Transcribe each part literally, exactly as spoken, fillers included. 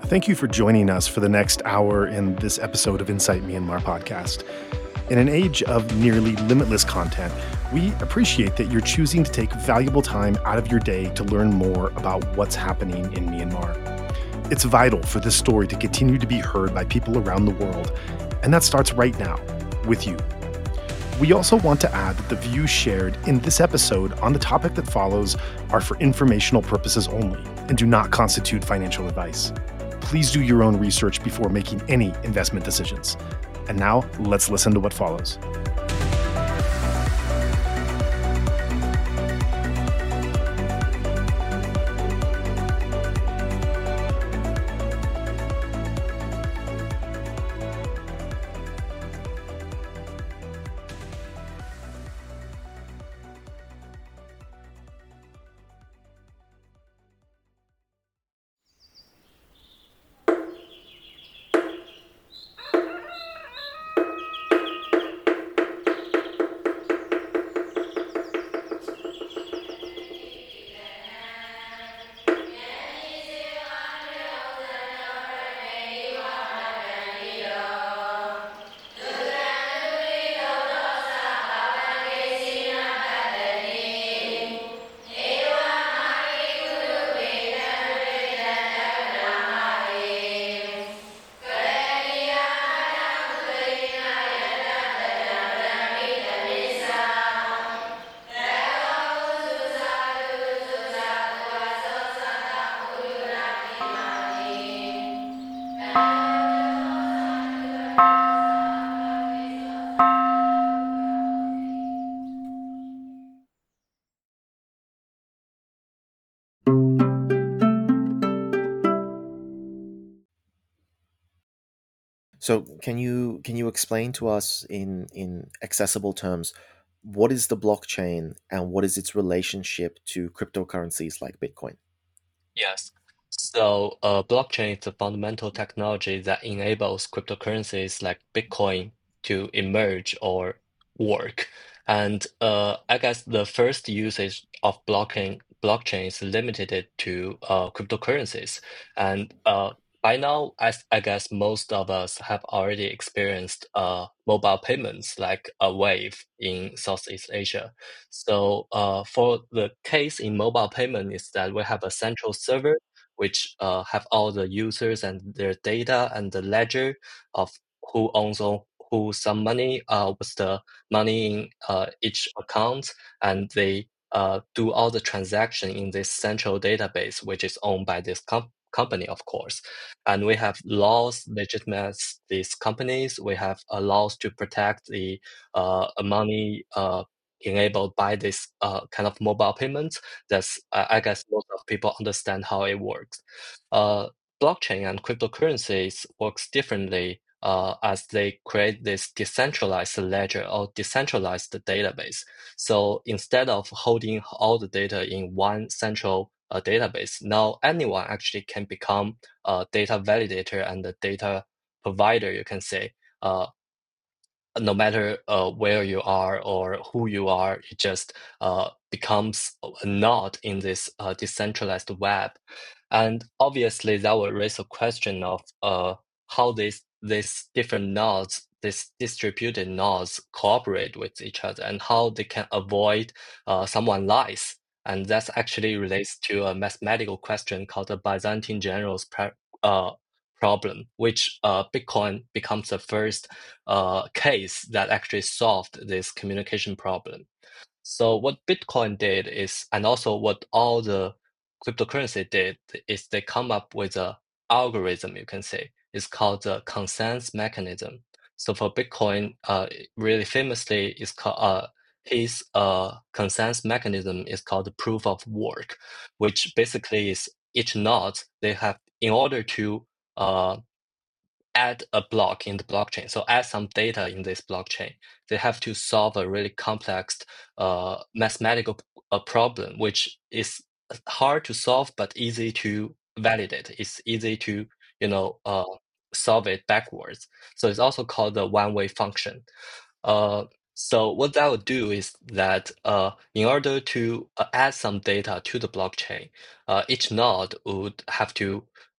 Thank you for joining us for the next hour in this episode of Insight Myanmar podcast. In an age of nearly limitless content, we appreciate that you're choosing to take valuable time out of your day to learn more about what's happening in Myanmar. It's vital for this story to continue to be heard by people around the world, and that starts right now with you. We also want to add that the views shared in this episode on the topic that follows are for informational purposes only and do not constitute financial advice. Please do your own research before making any investment decisions. And now, let's listen to what follows. So can you can you explain to us in in accessible terms what is the blockchain and what is its relationship to cryptocurrencies like Bitcoin? Yes. So, uh, blockchain is a fundamental technology that enables cryptocurrencies like Bitcoin to emerge or work. And uh, I guess the first usage of blockchain blockchain is limited to uh, cryptocurrencies. And uh, by now, I, I guess most of us have already experienced uh, mobile payments like a Wave in Southeast Asia. So uh, for the case in mobile payment is that we have a central server which uh, have all the users and their data and the ledger of who owns all, who some money, uh, what's the money in uh, each account, and they uh, do all the transaction in this central database, which is owned by this com- company, of course. And we have laws legitimate these companies. We have uh, laws to protect the uh, money uh, enabled by this uh, kind of mobile payments. That's I I guess most of people understand how it works. Uh, blockchain and cryptocurrencies works differently uh, as they create this decentralized ledger or decentralized database. So instead of holding all the data in one central uh, database, now anyone actually can become a data validator and a data provider, you can say. Uh, no matter uh, where you are or who you are, it just uh, becomes a node in this uh, decentralized web. And obviously, that will raise a question of uh, how these these different nodes, these distributed nodes, cooperate with each other, and how they can avoid uh, someone lies. And that actually relates to a mathematical question called the Byzantine generals pre- uh, problem, which uh, Bitcoin becomes the first uh, case that actually solved this communication problem. So what Bitcoin did is, and also what all the cryptocurrency did, is they come up with a algorithm, you can say. It's called the consensus mechanism. So for Bitcoin, uh, really famously, is called uh, his uh, consensus mechanism is called the proof of work, which basically is each node they have in order to uh, add a block in the blockchain. So add some data in this blockchain. They have to solve a really complex uh, mathematical uh, problem, which is hard to solve but easy to validate. It's easy to you know uh, solve it backwards. So it's also called the one-way function. Uh, so what that would do is that uh, in order to uh, add some data to the blockchain, uh, each node would have to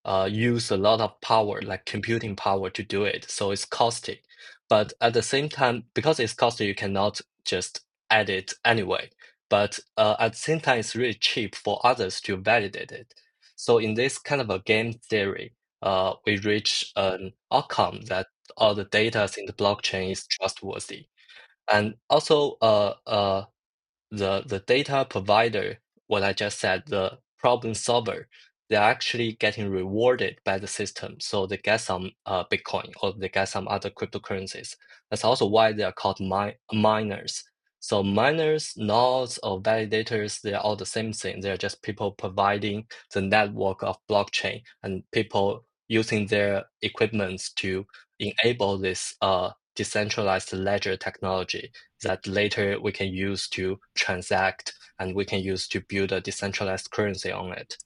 uh, use a lot of power, like computing power, to do it. So it's costly. But at the same time, because it's costly, you cannot just add it anyway. But uh, at the same time, it's really cheap for others to validate it. So in this kind of a game theory, uh, we reach an outcome that all the data in the blockchain is trustworthy. And also, uh, uh, the the data provider, what I just said, the problem solver, they're actually getting rewarded by the system. So they get some uh, Bitcoin or they get some other cryptocurrencies. That's also why they are called mi miners. So miners, nodes, or validators, they are all the same thing. They're just people providing the network of blockchain and people using their equipments to enable this uh, decentralized ledger technology that later we can use to transact and we can use to build a decentralized currency on it.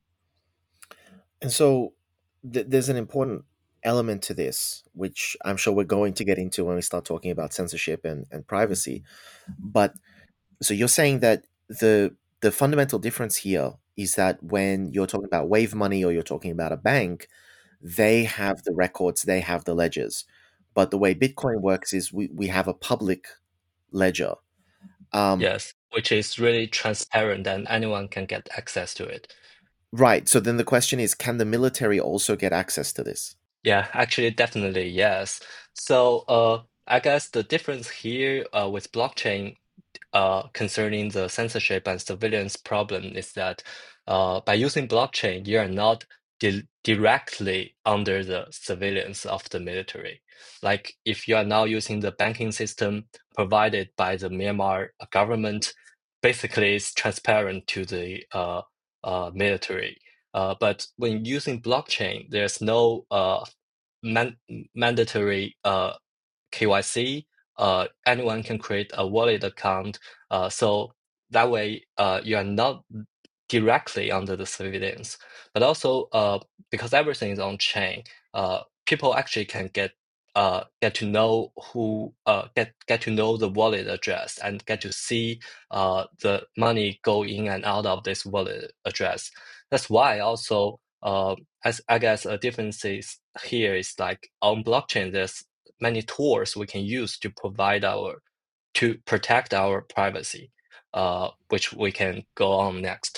And so th- there's an important element to this, which I'm sure we're going to get into when we start talking about censorship and, and privacy. But so you're saying that the the fundamental difference here is that when you're talking about Wave Money or you're talking about a bank, they have the records, they have the ledgers. But the way Bitcoin works is we, we have a public ledger. Um, Yes, which is really transparent and anyone can get access to it. right. So then the question is, can the military also get access to this? Yeah, actually, definitely, yes. So uh, I guess the difference here uh, with blockchain uh, concerning the censorship and surveillance problem is that uh, by using blockchain, you are not di directly under the surveillance of the military. Like if you are now using the banking system provided by the Myanmar government, basically it's transparent to the uh, uh, military. Uh, but when using blockchain, there's no uh, man mandatory uh, K Y C. Uh, anyone can create a wallet account. Uh, so that way, uh, you are not directly under the surveillance. But also, uh, because everything is on chain, uh, people actually can get uh, get to know who uh, get get to know the wallet address and get to see uh, the money go in and out of this wallet address. That's why also, uh, as I guess a difference is here is like on blockchain, there's many tools we can use to provide our to protect our privacy, uh, which we can go on next.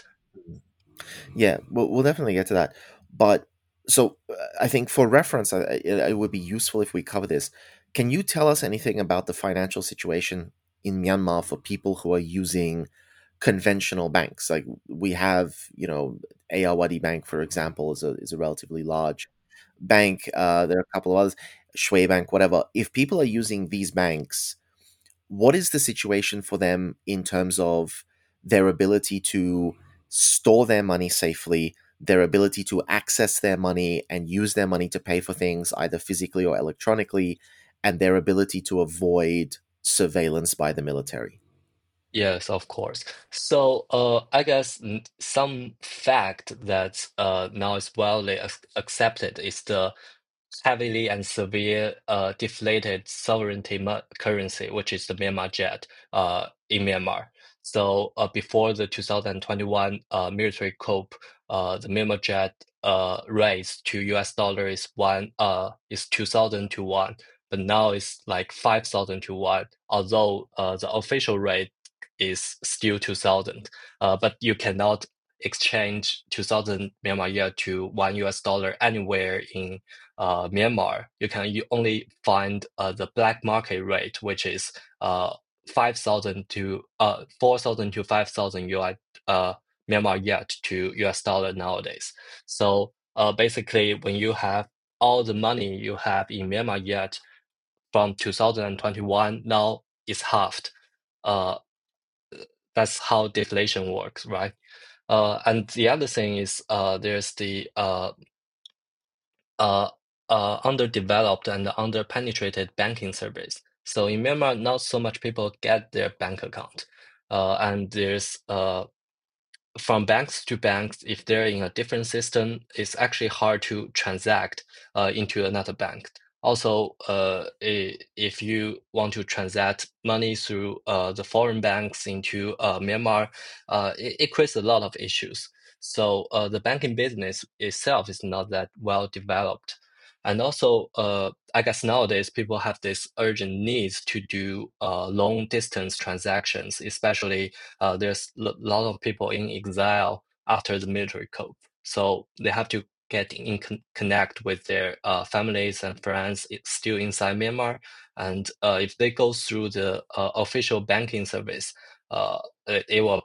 Yeah, we'll, we'll definitely get to that. But so uh, I think for reference, uh, it, it would be useful if we cover this. Can you tell us anything about the financial situation in Myanmar for people who are using conventional banks? Like we have, you know, Ayawadi Bank, for example, is a is a relatively large bank. Uh, there are a couple of others, Shui Bank, whatever. If people are using these banks, what is the situation for them in terms of their ability to store their money safely, their ability to access their money and use their money to pay for things either physically or electronically, and their ability to avoid surveillance by the military? Yes, of course. So, uh, I guess n- some fact that uh, now is widely ac accepted is the heavily and severe uh, deflated sovereignty mo- currency, which is the Myanmar Jet uh, in Myanmar. So uh, before the two thousand twenty-one uh, military coup, uh, the Myanmar Jet uh, raised to U S dollar is one uh, is two thousand to one, but now it's like five thousand to one. Although uh, the official rate is still two thousand, uh, but you cannot exchange two thousand Myanmar Yen to one U S dollar anywhere in uh, Myanmar. You can you only find uh, the black market rate, which is uh, five thousand to uh, four thousand to five thousand yuan uh, Myanmar Yen to U S dollar nowadays. So uh, basically, when you have all the money you have in Myanmar Yen from two thousand twenty-one, now it's halved. Uh, that's how deflation works, right? Uh, and the other thing is uh, there's the uh, uh, uh, underdeveloped and underpenetrated banking service. So in Myanmar, not so much people get their bank account, uh, and there's uh, from banks to banks, if they're in a different system, it's actually hard to transact uh, into another bank. Also, uh, i- if you want to transact money through uh, the foreign banks into uh, Myanmar, uh, it, it creates a lot of issues. So uh, the banking business itself is not that well developed. And also, uh, I guess nowadays people have this urgent needs to do uh, long distance transactions, especially uh, there's a lot of people in exile after the military coup. So they have to get in con connect with their uh, families and friends still inside Myanmar. And uh, if they go through the uh, official banking service, uh, it, it will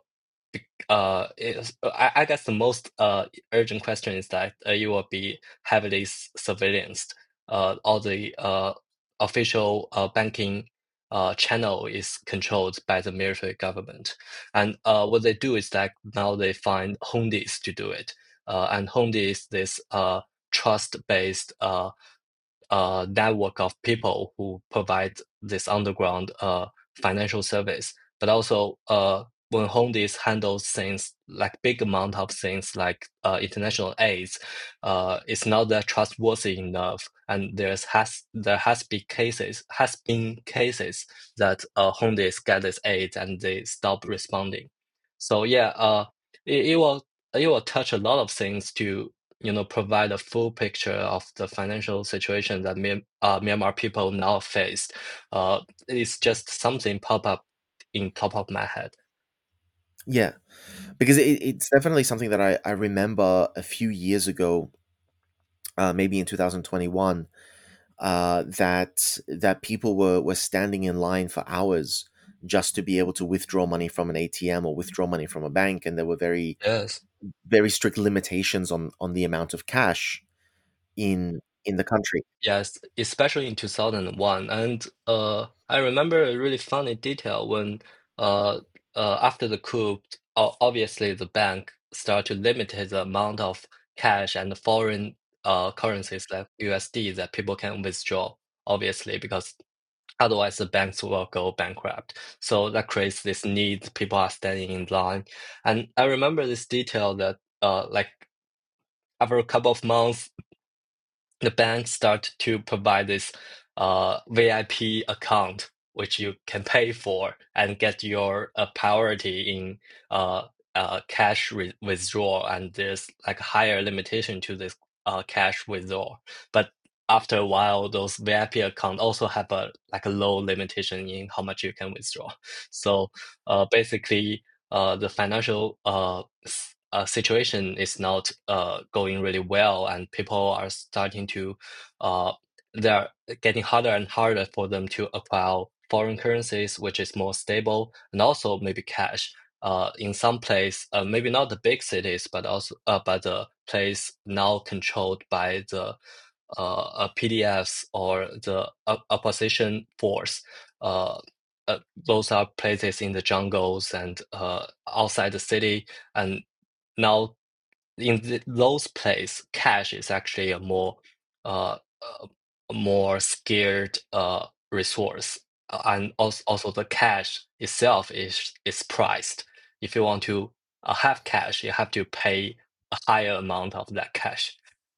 uh, is, I, I guess the most uh, urgent question is that uh, you will be heavily surveillanced. Uh, all the uh, official uh, banking uh, channel is controlled by the military government. And uh, what they do is that now they find Hondis to do it. Uh, and Hondi is this uh, trust-based uh, uh, network of people who provide this underground uh, financial service. But also, uh, when Hondis handles things like big amount of things like uh, international aids, uh, it's not that trustworthy enough, and there's has there has been cases has been cases that uh, Hondis get this aid and they stop responding. So yeah, uh, it, it will it will touch a lot of things to you know, provide a full picture of the financial situation that Myan- uh, Myanmar people now face. Uh, it's just something pop up in top of my head. Yeah, because it, it's definitely something that I, I remember a few years ago, uh, maybe in two thousand twenty-one, uh, that that people were, were standing in line for hours just to be able to withdraw money from an A T M or withdraw money from a bank, and there were very Yes. very strict limitations on on the amount of cash in in the country. Yes, especially in two thousand one. And uh, I remember a really funny detail when uh, uh, after the coup, o- obviously the bank started to limit the amount of cash and foreign uh, currencies like U S D that people can withdraw, obviously, because otherwise the banks will go bankrupt. So that creates this need, people are standing in line. And I remember this detail that uh, like after a couple of months, the bank start to provide this uh, V I P account, which you can pay for and get your uh, priority in uh, uh, cash re- withdrawal. And there's like a higher limitation to this uh, cash withdrawal. But after a while, those V I P account also have a like a low limitation in how much you can withdraw. So uh, basically, uh, the financial uh, uh, situation is not uh, going really well, and people are starting to uh, they're getting harder and harder for them to acquire foreign currencies, which is more stable, and also maybe cash. Uh, in some place, uh, maybe not the big cities, but also uh, but the place now controlled by the uh, uh, P D Fs or the uh, opposition force. Uh, uh, those are places in the jungles and uh, outside the city, and now in th those places, cash is actually a more uh, uh, more scared uh, resource, Uh, and also, also the cash itself is is priced. If you want to uh, have cash, you have to pay a higher amount of that cash.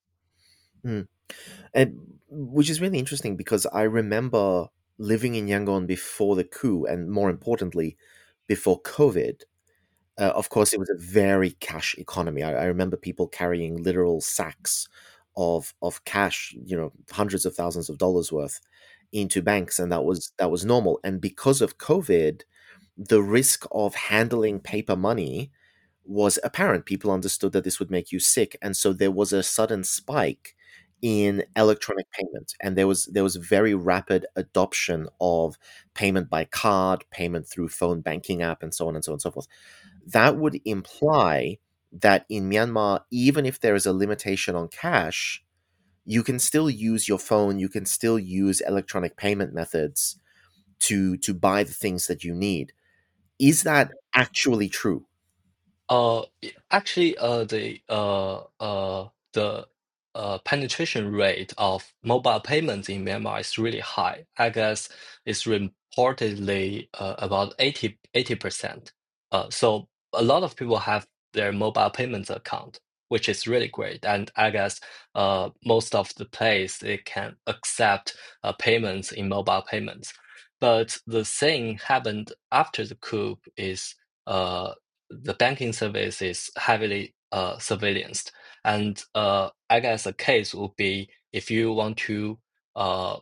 Mm. And which is really interesting because I remember living in Yangon before the coup, and more importantly, before COVID. Uh, of course, it was a very cash economy. I, I remember people carrying literal sacks of of cash, you know, hundreds of thousands of dollars worth, into banks, and that was that was normal. And because of COVID, the risk of handling paper money was apparent. People understood that this would make you sick, and so there was a sudden spike in electronic payment, and there was there was very rapid adoption of payment by card, payment through phone banking app, and so on and so on and so forth. That would imply that in Myanmar, even if there is a limitation on cash, you can still use your phone, you can still use electronic payment methods to to buy the things that you need. Is that actually true? Uh, i- actually, uh, the uh, uh, the uh, penetration rate of mobile payments in Myanmar is really high. I guess it's reportedly uh, about eighty eighty percent. Uh, so a lot of people have their mobile payments account, which is really great. And I guess uh, most of the place they can accept uh, payments in mobile payments. But the thing happened after the coup is uh the banking service is heavily uh, surveillanced. And uh, I guess a case would be if you want to uh,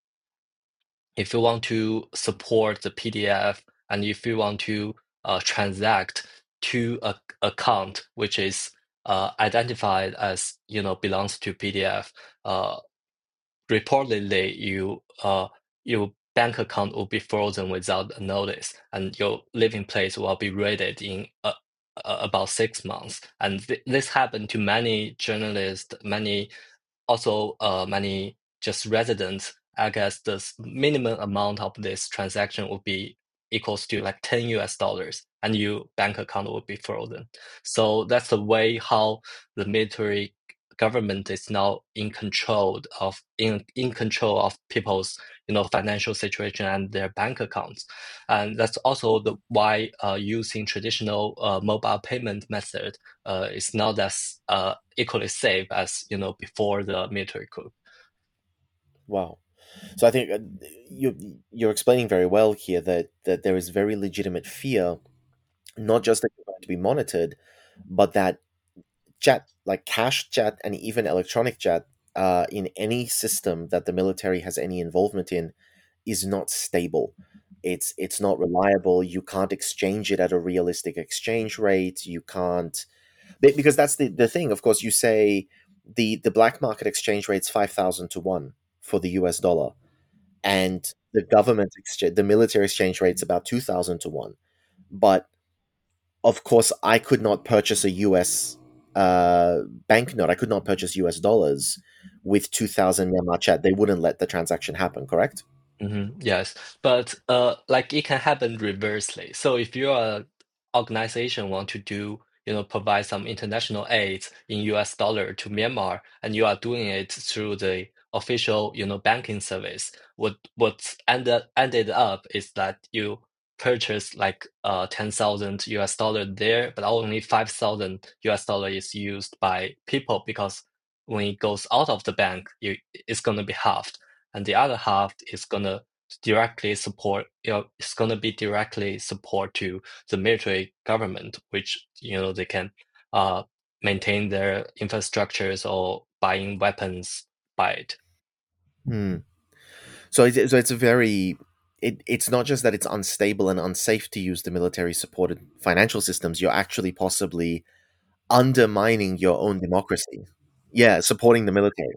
if you want to support the P D F and if you want to uh, transact to a account which is uh, identified as you know belongs to P D F, uh, reportedly you uh, your bank account will be frozen without a notice, and your living place will be raided in uh, uh, about six months. And th this happened to many journalists, many also uh, many just residents. I guess the minimum amount of this transaction would be equals to like ten U S dollars, and your bank account would be frozen. So that's the way how the military government is now in control of in in control of people's you know financial situation and their bank accounts. And that's also the why uh, using traditional uh, mobile payment method uh, is not as uh, equally safe as you know before the military coup. Wow. So I think uh, you you're explaining very well here that that there is very legitimate fear, not just that you're going to be monitored, but that chat, like cash chat and even electronic chat, uh, in any system that the military has any involvement in, is not stable. It's it's not reliable. You can't exchange it at a realistic exchange rate. You can't be- because that's the, the thing. Of course, you say the the black market exchange rate's five thousand to one for the U S dollar, and the government exchange, the military exchange rate's about two thousand to one. But of course, I could not purchase a U S uh, banknote. I could not purchase U S dollars with two thousand Myanmar chat. They wouldn't let the transaction happen, correct? Mm-hmm. Yes, but uh, like it can happen reversely. So if you're a organization want to do, you know, provide some international aid in U S dollar to Myanmar, and you are doing it through the official, you know, banking service, what what's ended ended up is that you purchase like uh ten thousand U S dollar there, but only five thousand U S dollar is used by people because when it goes out of the bank, you it's gonna be halved, and the other half is gonna directly support, you know, it's gonna be directly support to the military government, which you know they can uh maintain their infrastructures or buying weapons by it. Hmm. So it's, so it's a very it, it's not just that it's unstable and unsafe to use the military supported financial systems. You're actually possibly undermining your own democracy. Yeah, supporting the military.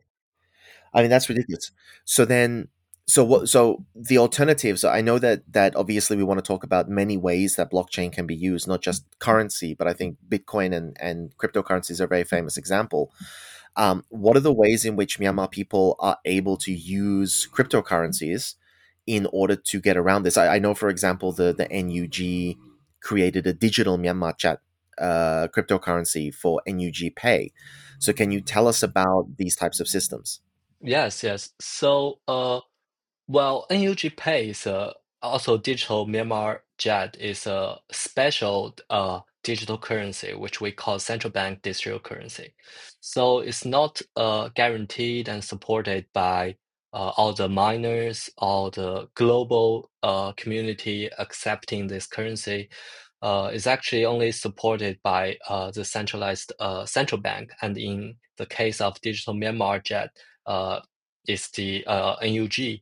I mean, that's ridiculous. So then, so what? So the alternatives. I know that that obviously we want to talk about many ways that blockchain can be used, not just currency, but I think Bitcoin and and cryptocurrencies are a very famous example. Um, what are the ways in which Myanmar people are able to use cryptocurrencies in order to get around this? I, I know, for example, the the N U G created a digital Myanmar chat uh, cryptocurrency for N U G Pay. So, can you tell us about these types of systems? Yes, yes. So uh well, N U G Pay is uh, also digital Myanmar Jet is a special uh, digital currency, which we call central bank digital currency. So it's not uh, guaranteed and supported by uh, all the miners, all the global uh, community accepting this currency. Uh, it's actually only supported by uh, the centralized uh, central bank. And in the case of digital Myanmar Jet, uh, is the uh, N U G.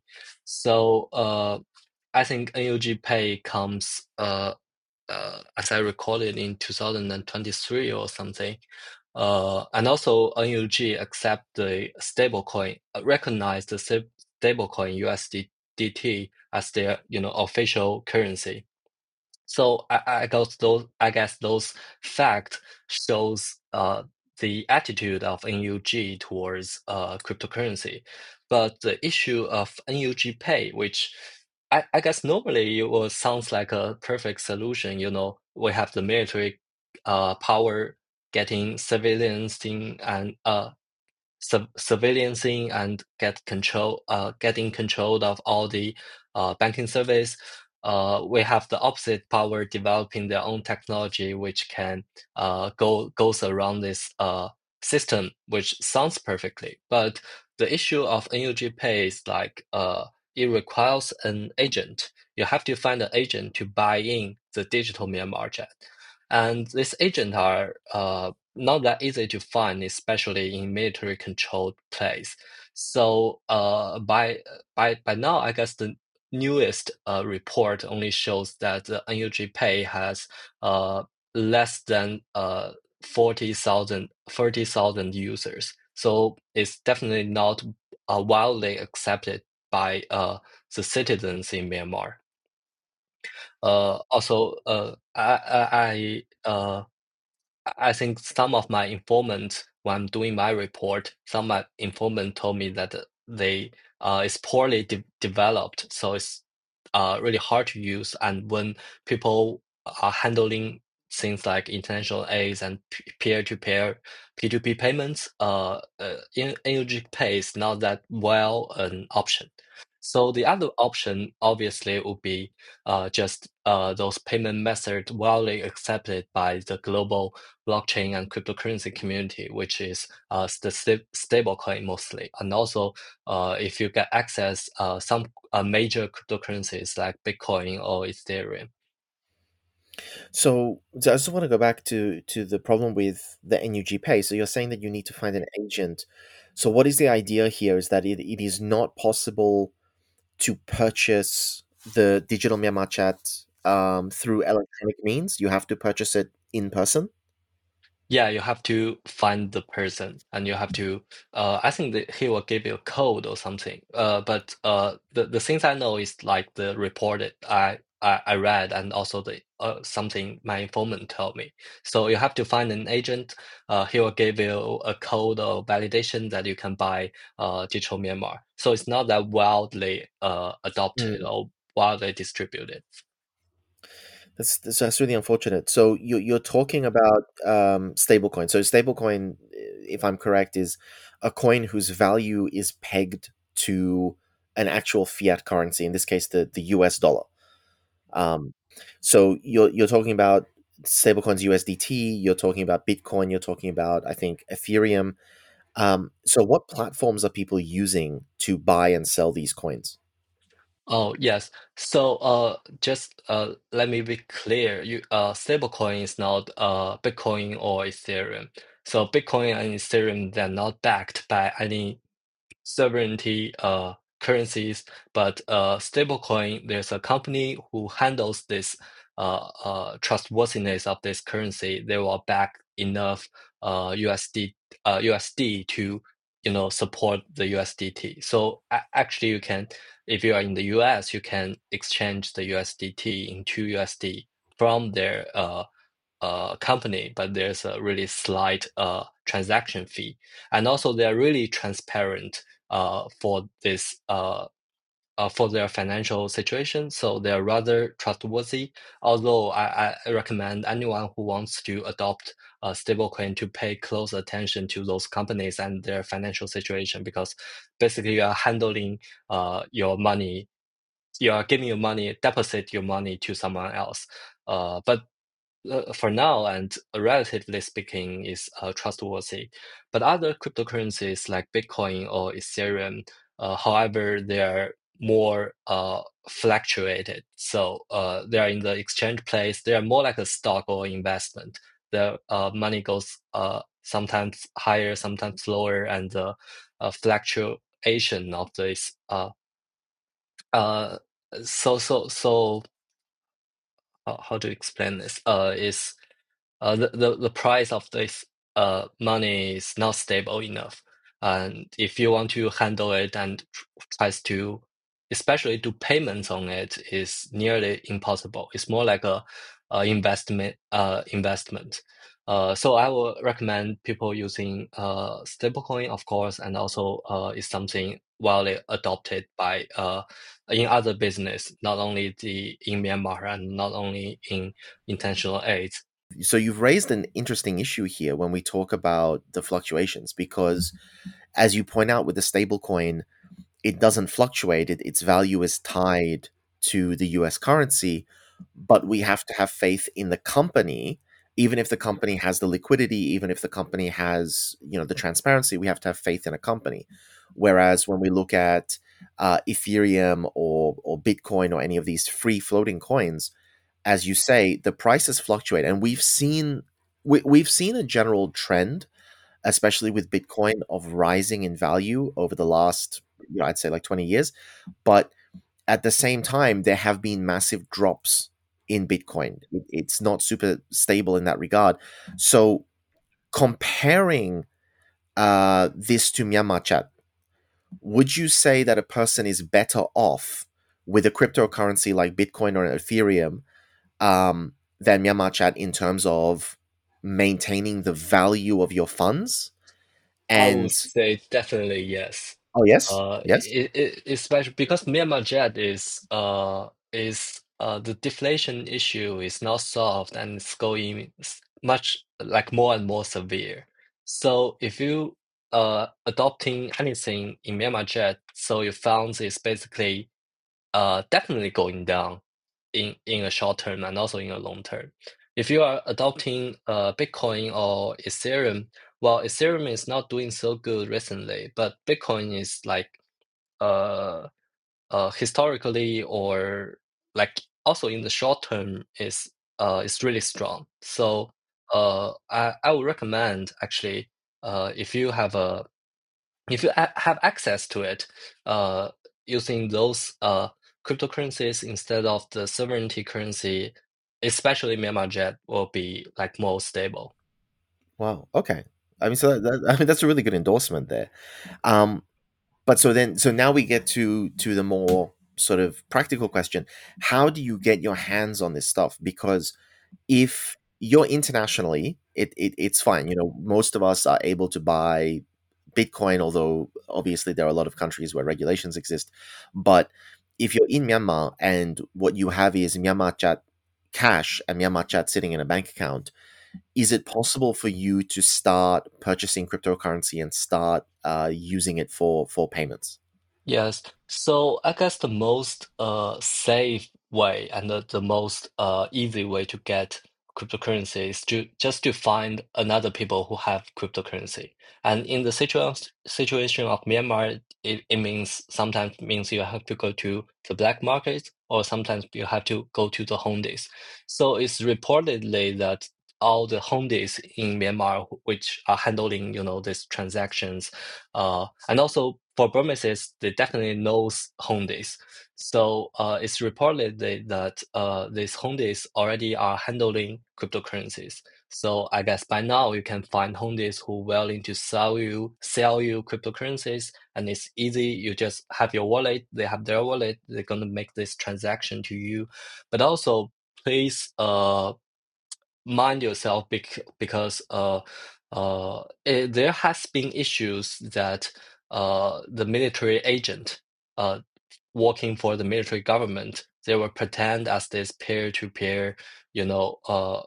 So uh, I think N U G Pay comes, uh, uh, as I recall it, in two thousand twenty-three or something. Uh, and also N U G accept the stablecoin, uh, recognize the sta- stablecoin U S D T as their you know official currency. So I, I guess those I guess those fact shows uh, the attitude of N U G towards uh, cryptocurrency. But the issue of N U G Pay, which I, I guess normally it will sounds like a perfect solution. You know, we have the military uh, power getting surveillancing and uh, sur surveillancing and get control, uh, getting control of all the uh, banking service. Uh, we have the opposite power developing their own technology, which can uh, go goes around this uh, system, which sounds perfectly. But the issue of N U G Pay is like uh, it requires an agent. You have to find an agent to buy in the digital Myanmar jet, and these agents are uh, not that easy to find, especially in military-controlled place. So uh, by by by now, I guess the newest uh, report only shows that the N U G Pay has uh, less than uh, forty thousand thirty thousand users. So it's definitely not uh, widely accepted by uh, the citizens in Myanmar. Uh, also, uh, I, I, I, uh, I think some of my informants, when I'm doing my report, some of my informant told me that they uh, it's poorly de developed, so it's uh, really hard to use. And when people are handling things like international aids and p- peer-to-peer P two P payments, uh, uh, N- NUG Pay is not that well an option. So the other option obviously would be uh, just uh, those payment methods widely accepted by the global blockchain and cryptocurrency community, which is uh, the sta- stablecoin mostly. And also, uh, if you get access uh, some uh, major cryptocurrencies like Bitcoin or Ethereum. So, so I just want to go back to to the problem with the N U G Pay. So you're saying that you need to find an agent. So what is the idea here? Is that it, it is not possible to purchase the digital Myanmar chat um, through electronic means? You have to purchase it in person? Yeah, you have to find the person and you have to uh I think that he will give you a code or something. Uh but uh the, the things I know is like the reported I I, I read and also the uh something my informant told me. So you have to find an agent, uh he will give you a code or validation that you can buy uh Digital Myanmar. So it's not that wildly uh adopted Mm. or widely distributed. That's, that's that's really unfortunate. So you you're talking about um, stablecoin. So stablecoin, if I'm correct, is a coin whose value is pegged to an actual fiat currency. In this case, the the U S dollar. Um, so you're you're talking about stablecoins U S D T. You're talking about Bitcoin. You're talking about, I think, Ethereum. Um, so what platforms are people using to buy and sell these coins? Oh, yes. So, uh, just uh, let me be clear. You, uh, stablecoin is not uh Bitcoin or Ethereum. So, Bitcoin and Ethereum, they're not backed by any sovereignty uh, currencies, but uh, stablecoin, there's a company who handles this uh, uh, trustworthiness of this currency. They will back enough uh, U S D uh, U S D to you know support the U S D T. So a- actually, you can, if you are in the U S, you can exchange the U S D T into U S D from their uh, uh, company, but there's a really slight uh, transaction fee. And also, they're really transparent uh, for this uh, uh, for their financial situation, so they're rather trustworthy. Although I, I recommend anyone who wants to adopt a stablecoin to pay close attention to those companies and their financial situation, because basically you are handling uh, your money, you are giving your money, deposit your money to someone else. Uh, but uh, for now, and relatively speaking, is uh, trustworthy. But other cryptocurrencies like Bitcoin or Ethereum, uh, however, they are more uh, fluctuated. So uh, they are in the exchange place. They are more like a stock or investment. The uh, money goes uh, sometimes higher, sometimes lower, and the uh, fluctuation of this. Uh, uh, so so so. How, how to explain this? Uh, is uh, the, the, the price of this uh, money is not stable enough. And if you want to handle it and tr- tries to, especially do payments on it, is nearly impossible. It's more like a, a investment uh, investment. Uh, so I would recommend people using uh, stablecoin, of course, and also uh, is something widely adopted by uh, in other business, not only the in Myanmar and not only in intentional aid. So you've raised an interesting issue here when we talk about the fluctuations, because as you point out with the stablecoin, it doesn't fluctuate. It, its value is tied to the U S currency, but we have to have faith in the company. Even if the company has the liquidity, even if the company has, you know, the transparency, we have to have faith in a company. Whereas when we look at uh, Ethereum or or Bitcoin or any of these free floating coins, as you say, the prices fluctuate, and we've seen we, we've seen a general trend, especially with Bitcoin, of rising in value over the last, you know, I'd say like twenty years. But at the same time, there have been massive drops in Bitcoin. It, it's not super stable in that regard. So comparing uh, this to Myanmar chat, would you say that a person is better off with a cryptocurrency like Bitcoin or Ethereum um, than Myanmar chat in terms of maintaining the value of your funds? I And would say definitely yes. oh yes, Uh, yes. it, it, especially because Myanmar Jet is uh is uh the deflation issue is not solved and it's going s- much like more and more severe. So if you uh adopting anything in Myanmar Jet, so your funds is basically uh definitely going down in in a short term and also in a long term. If you are adopting uh Bitcoin or Ethereum, well, Ethereum is not doing so good recently, but Bitcoin is like uh uh historically or like also in the short term is uh is really strong. So uh I I would recommend actually uh if you have a if you a- have access to it, uh, using those uh, cryptocurrencies instead of the sovereignty currency, especially Myanmar Jet, will be like more stable. Wow. Okay. I mean, so that, that- I mean that's a really good endorsement there. Um, but so then, so now we get to to the more sort of practical question: how do you get your hands on this stuff? Because if you're internationally, it, it it's fine. You know, most of us are able to buy Bitcoin, although obviously there are a lot of countries where regulations exist. But if you're in Myanmar and what you have is Myanmar chat cash and Myanmar chat sitting in a bank account, is it possible for you to start purchasing cryptocurrency and start uh, using it for for payments? Yes. So I guess the most uh safe way and the, the most uh easy way to get cryptocurrency is to just to find another people who have cryptocurrency. And in the situa situation of Myanmar, it, it means sometimes means you have to go to the black market or sometimes you have to go to the Hongdays. So it's reportedly that all the Hongdays in Myanmar which are handling, you know, these transactions uh, and also for Burmese, they definitely knows Hongdays. So uh, it's reported that, that uh, these Hongdays already are handling cryptocurrencies. So I guess by now you can find Hongdays who willing to sell you sell you cryptocurrencies, and it's easy. You just have your wallet, they have their wallet, they're gonna make this transaction to you. But also, please uh mind yourself bec because uh, uh, eh, there has been issues that uh, the military agent uh, working for the military government, they will pretend as this peer-to-peer, you know, uh,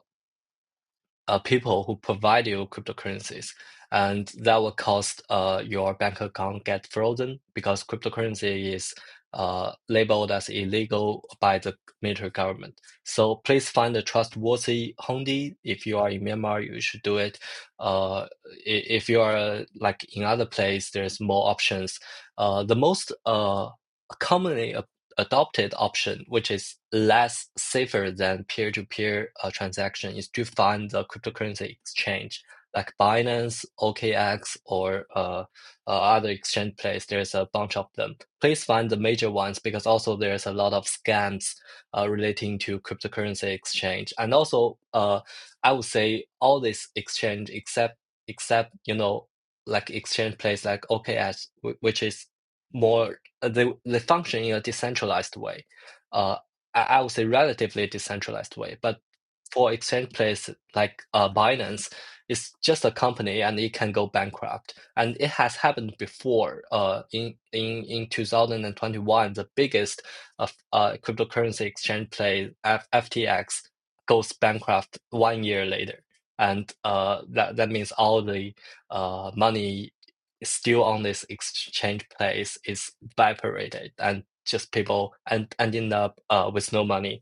uh, people who provide you cryptocurrencies, and that will cause uh, your bank account get frozen because cryptocurrency is uh, labeled as illegal by the military government. So please find a trustworthy Hongdi. If you are in Myanmar, you should do it. Uh, if you are like in other place, there's more options. Uh, the most uh, commonly adopted option, which is less safer than peer-to-peer uh, transaction, is to find the cryptocurrency exchange like Binance, O K X, or uh, uh, other exchange place. There's a bunch of them. Please find the major ones because also there's a lot of scams uh, relating to cryptocurrency exchange. And also, uh, I would say all this exchange except except you know like exchange place like O K X, which is more uh, they they function in a decentralized way. Uh, I, I would say relatively decentralized way. But for exchange place like uh, Binance, it's just a company and it can go bankrupt. And it has happened before. Uh, in in in two thousand twenty-one, the biggest of uh, cryptocurrency exchange play F- FTX goes bankrupt one year later. And uh, that that means all the uh, money still on this exchange place is evaporated and just people and ending up uh, with no money.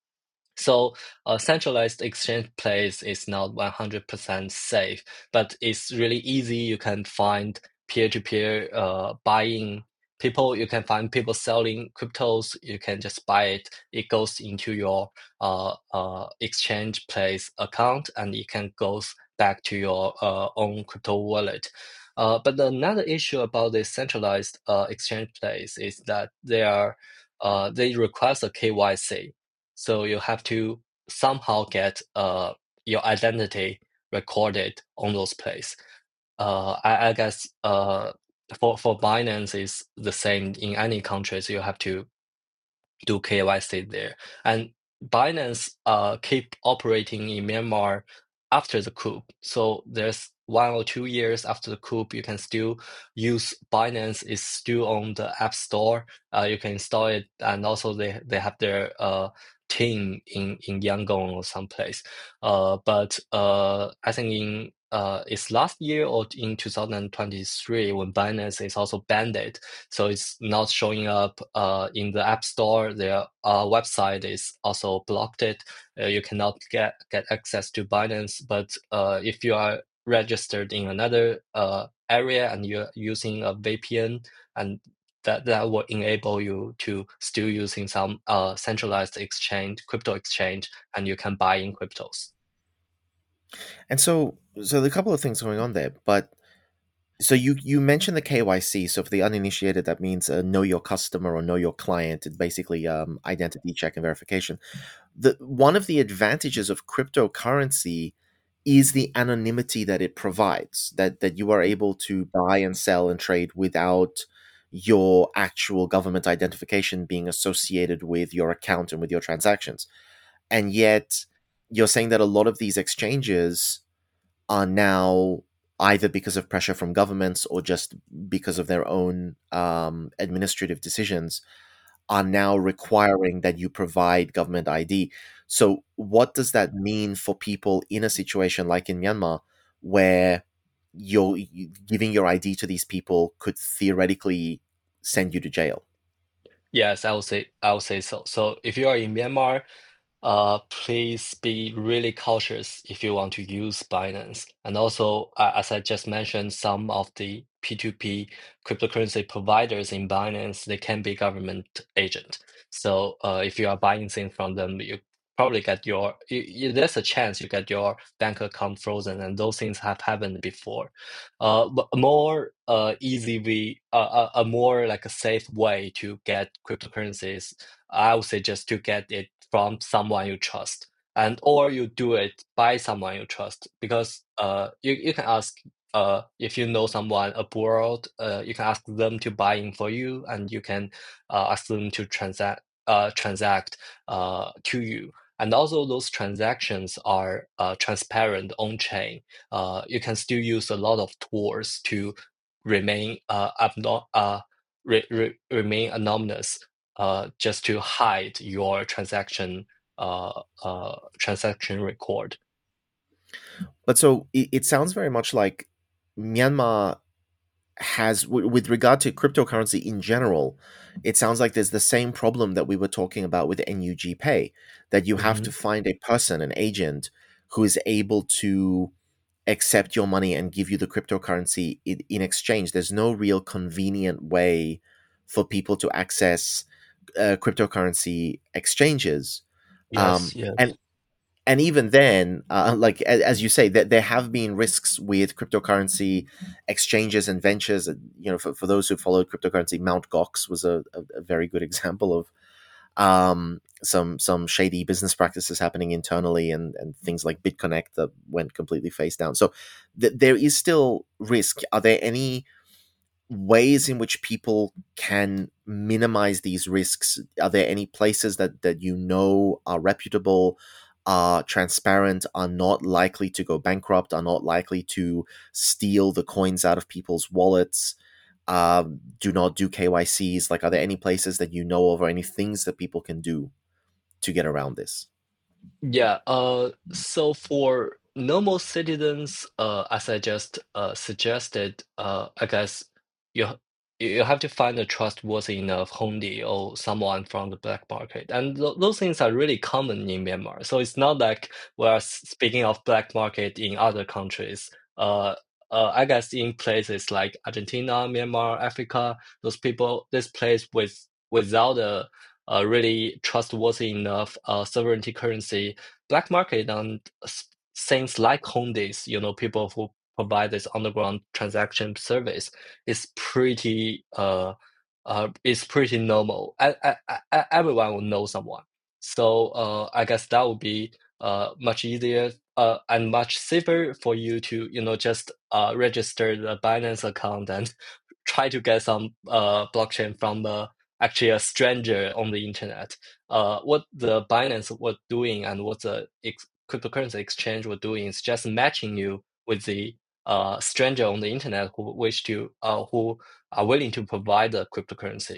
So a centralized exchange place is not one hundred percent safe, but it's really easy. You can find peer-to-peer uh, buying people, you can find people selling cryptos. You can just buy it. It goes into your uh, uh, exchange place account, and it can goes back to your uh, own crypto wallet. Uh, but another issue about this centralized uh, exchange place is that they are uh, they request a K Y C. So you have to somehow get uh, your identity recorded on those places. Uh, I, I guess uh, for for Binance is the same in any countries. You have to do K Y C there. And Binance uh, keep operating in Myanmar after the coup. So there's one or two years after the coup, you can still use Binance. Is still on the App Store. Uh, you can install it, and also they they have their uh, team in in Yangon or someplace. Uh, but uh, I think in uh, it's last year or in two thousand twenty-three when Binance is also banned it, so it's not showing up uh, in the App Store. Their uh, website is also blocked. It uh, you cannot get get access to Binance. But uh, if you are registered in another uh, area and you're using a V P N, and that that will enable you to still using some uh, centralized exchange, crypto exchange, and you can buy in cryptos. And so, so there are a couple of things going on there, but so you you mentioned the K Y C. So for the uninitiated, that means uh, know your customer or know your client. It's basically um, identity check and verification. The one of the advantages of cryptocurrency is the anonymity that it provides. That that you are able to buy and sell and trade without your actual government identification being associated with your account and with your transactions. And yet, you're saying that a lot of these exchanges are now either because of pressure from governments or just because of their own um, administrative decisions are now requiring that you provide government I D. So, what does that mean for people in a situation like in Myanmar, where you're you- giving your I D to these people could theoretically send you to jail? Yes, I would say I would say so. So if you are in Myanmar, uh, please be really cautious if you want to use Binance. And also, uh, as I just mentioned, some of the P two P cryptocurrency providers in Binance, they can be government agent. So uh, if you are buying things from them, you probably get your, you, you, there's a chance you get your bank account frozen, and those things have happened before. Uh, but a more uh, easy way, uh, a, a more like a safe way to get cryptocurrencies, I would say just to get it from someone you trust, and or you do it by someone you trust, because uh you, you can ask uh if you know someone abroad, uh you can ask them to buy in for you, and you can uh, ask them to transact uh transact uh to you. And also those transactions are uh, transparent on chain. Uh, you can still use a lot of tools to remain uh, abno- uh re- re- remain anonymous, uh, just to hide your transaction uh, uh, transaction record. But so it, it sounds very much like Myanmar has, w- with regard to cryptocurrency in general, it sounds like there's the same problem that we were talking about with N U G Pay, that you have to Mhm. find a person, an agent, who is able to accept your money and give you the cryptocurrency in, in exchange. There's no real convenient way for people to access uh, cryptocurrency exchanges. Yes, Um, and yes. and even then, uh, like a- as you say, that there have been risks with cryptocurrency exchanges and ventures. uh, You know, for, for those who followed cryptocurrency, Mount Gox was a, a, a very good example of um, some some shady business practices happening internally, and and things like BitConnect that went completely face down. So th- there is still risk. Are there any ways in which people can minimize these risks? Are there any places that that you know are reputable, are transparent, are not likely to go bankrupt, are not likely to steal the coins out of people's wallets, um, do not do K Y Cs? Like, are there any places that you know of, or any things that people can do to get around this? Yeah, uh, so for normal citizens, uh, as I just uh, suggested, uh, I guess you you have to find a trustworthy enough Hondi or someone from the black market, and th those things are really common in Myanmar. So it's not like we're s- speaking of black market in other countries. Uh, uh, I guess in places like Argentina, Myanmar, Africa, those people, this place with without a, a really trustworthy enough uh, sovereignty currency, black market and s- things like Hondis, you know, people who provide this underground transaction service is pretty uh uh is pretty normal. I, I, I, everyone will know someone. So uh, I guess that would be uh, much easier uh, and much safer for you to, you know, just uh, register the Binance account and try to get some uh, blockchain from uh, actually a stranger on the internet. Uh, what the Binance was doing and what the ex- cryptocurrency exchange was doing is just matching you with the uh, stranger on the internet who wish to uh, who are willing to provide the cryptocurrency.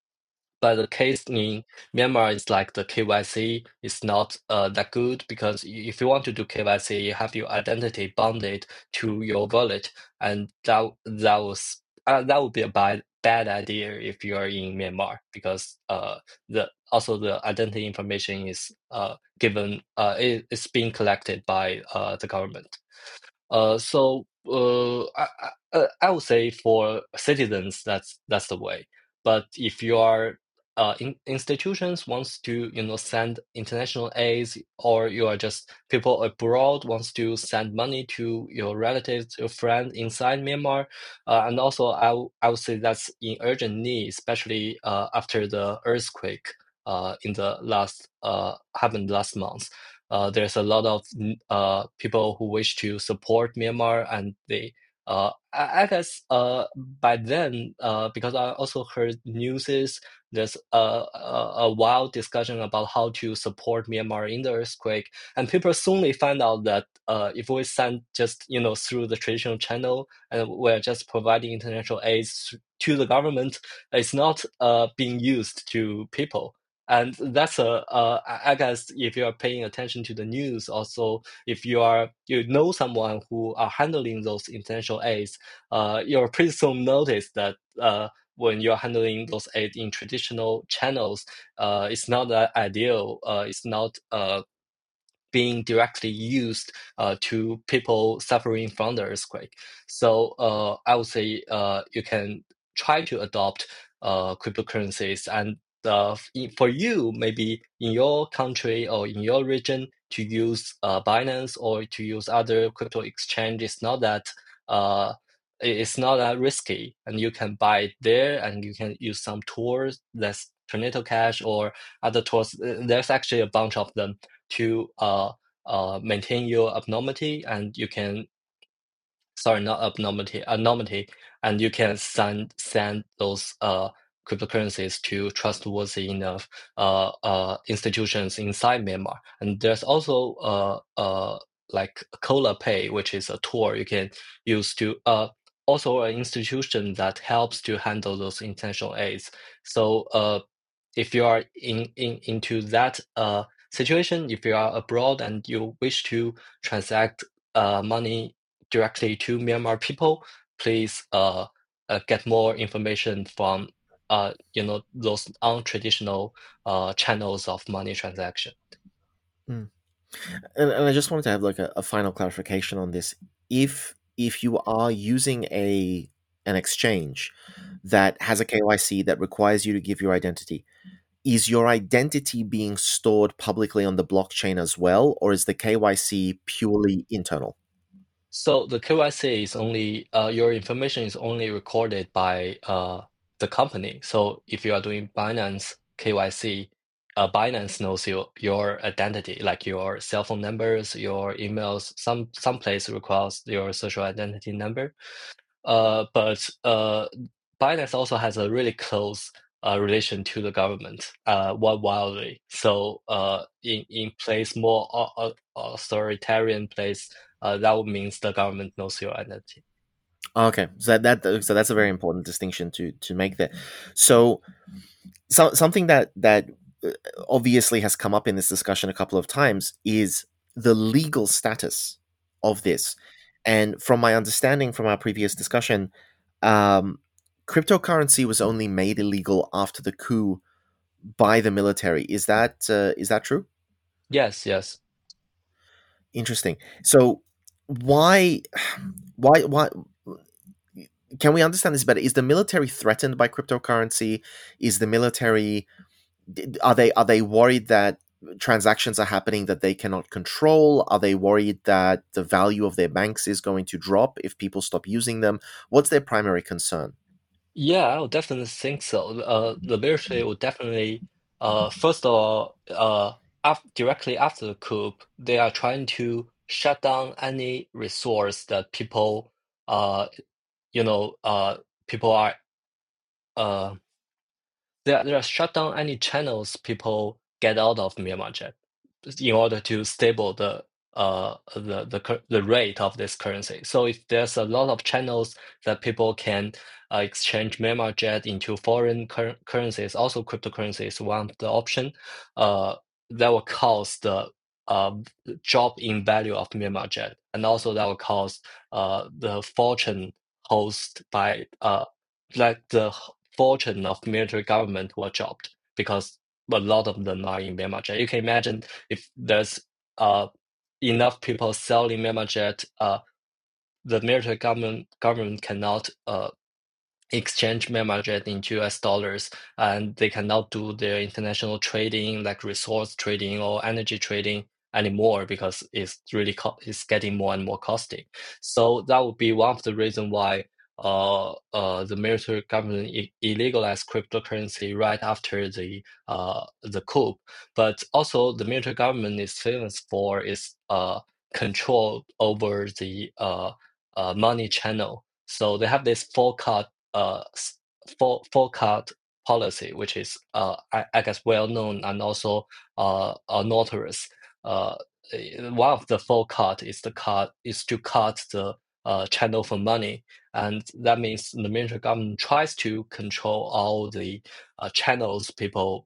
But the case in Myanmar is like the K Y C is not uh, that good because if you want to do K Y C, you have your identity bonded to your wallet, and that that was uh, that would be a bad bad idea if you are in Myanmar because uh the also the identity information is uh given uh it, it's being collected by uh the government. Uh, so uh, I, I, uh, I would say for citizens, that's that's the way. But if you are uh, in, institutions wants to you know send international aids, or you are just people abroad wants to send money to your relatives, your friends inside Myanmar, uh, and also I w- I would say that's in urgent need, especially uh, after the earthquake uh, in the last uh, happened last month. Uh, there's a lot of uh, people who wish to support Myanmar, and they, uh, I, I guess, uh, by then, uh, because I also heard newses, there's a, a, a wild discussion about how to support Myanmar in the earthquake, and people soonly find out that uh, if we send just you know through the traditional channel and we're just providing international aid to the government, it's not uh, being used to people. And that's a, uh, I I guess if you are paying attention to the news, also if you are you know someone who are handling those international aids, uh, you're pretty soon notice that uh, when you're handling those aid in traditional channels, uh, it's not that ideal. Uh, it's not uh, being directly used uh, to people suffering from the earthquake. So uh, I would say uh, you can try to adopt uh, cryptocurrencies, and uh, for you, maybe in your country or in your region, to use uh, Binance or to use other crypto exchange is not that uh, it's not that risky, and you can buy it there, and you can use some tools that's Tornado Cash or other tools. There's actually a bunch of them to uh, uh, maintain your anonymity, and you can sorry not anonymity anonymity, and you can send send those uh, cryptocurrencies to trustworthy enough uh, uh, institutions inside Myanmar. And there's also uh, uh, like Cola Pay, which is a tool you can use to uh, also an institution that helps to handle those international aids. So uh, if you are in, in into that uh, situation, if you are abroad and you wish to transact uh, money directly to Myanmar people, please uh, uh, get more information from uh, you know those untraditional uh, channels of money transaction. Mm. And, and I just wanted to have like a, a final clarification on this. If if you are using a an exchange that has a K Y C that requires you to give your identity, is your identity being stored publicly on the blockchain as well, or is the K Y C purely internal? So the K Y C is only uh, your information is only recorded by uh, the company. So if you are doing Binance K Y C, uh, Binance knows your your identity, like your cell phone numbers, your emails. Some some place requires your social identity number. Uh, but uh, Binance also has a really close uh, relation to the government, uh, wildly. So uh, in in place more uh, uh, authoritarian place, uh, that means the government knows your identity. Okay, so that, that so that's a very important distinction to to make there. So, so something that that uh, obviously has come up in this discussion a couple of times is the legal status of this. And from my understanding from our previous discussion, um, cryptocurrency was only made illegal after the coup by the military. Is that uh, is that true? Yes, yes. Interesting. So why, why, why? Can we understand this better? Is the military threatened by cryptocurrency? Is the military are they are they worried that transactions are happening that they cannot control? Are they worried that the value of their banks is going to drop if people stop using them? What's their primary concern? Yeah, I would definitely think so. Uh, the military would definitely, uh, first of all, uh, af directly after the coup, they are trying to shut down any resource that people, uh, you know, uh, people are, uh, they are, they are shut down any channels people get out of Myanmar Jet in order to stable the uh the the cur- the rate of this currency. So if there's a lot of channels that people can uh, exchange Myanmar Jet into foreign cur currencies, also cryptocurrency is one of the option. Uh, that will cause the uh drop in value of Myanmar Jet, and also that will cause uh the fortune host by uh like the h- fortune of military government were dropped because a lot of them are in Myanmar Jet. You can imagine if there's uh enough people selling Myanmar Jet, uh, the military government government cannot uh exchange Myanmar Jet into U S dollars, and they cannot do their international trading, like resource trading or energy trading anymore because it's really co it's getting more and more costly. So that would be one of the reason why uh, uh, the military government I illegalized cryptocurrency right after the uh, the coup. But also, the military government is famous for its uh, control over the uh, uh, money channel. So they have this four card uh four four card policy, which is uh I, I guess well known and also uh, uh notorious. Uh, eh, one of the four card is the card is to cut the uh channel for money, and that means the military government tries to control all the uh, channels people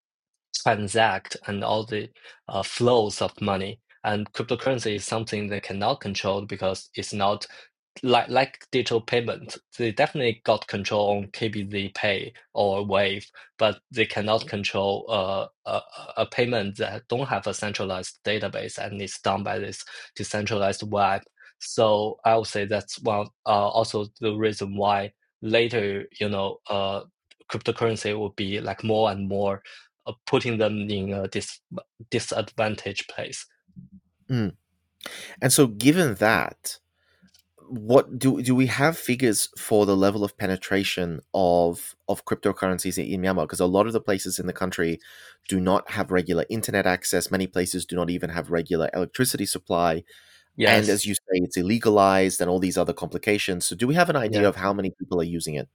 transact and all the uh, flows of money. And cryptocurrency is something they cannot control because it's not like like digital payment. They definitely got control on K B Z Pay or Wave, but they cannot control uh, a, a payment that don't have a centralized database and it's done by this decentralized web. So I would say that's one uh, also the reason why later, you know, uh, cryptocurrency will be like more and more uh, putting them in a dis disadvantaged place. Mm. And so, given that, what do do we have figures for the level of penetration of of cryptocurrencies in, in Myanmar? Because a lot of the places in the country do not have regular internet access. Many places do not even have regular electricity supply. And as Yes. you say, it's illegalized and all these other complications. So, do we have an idea Yeah. of how many people are using it?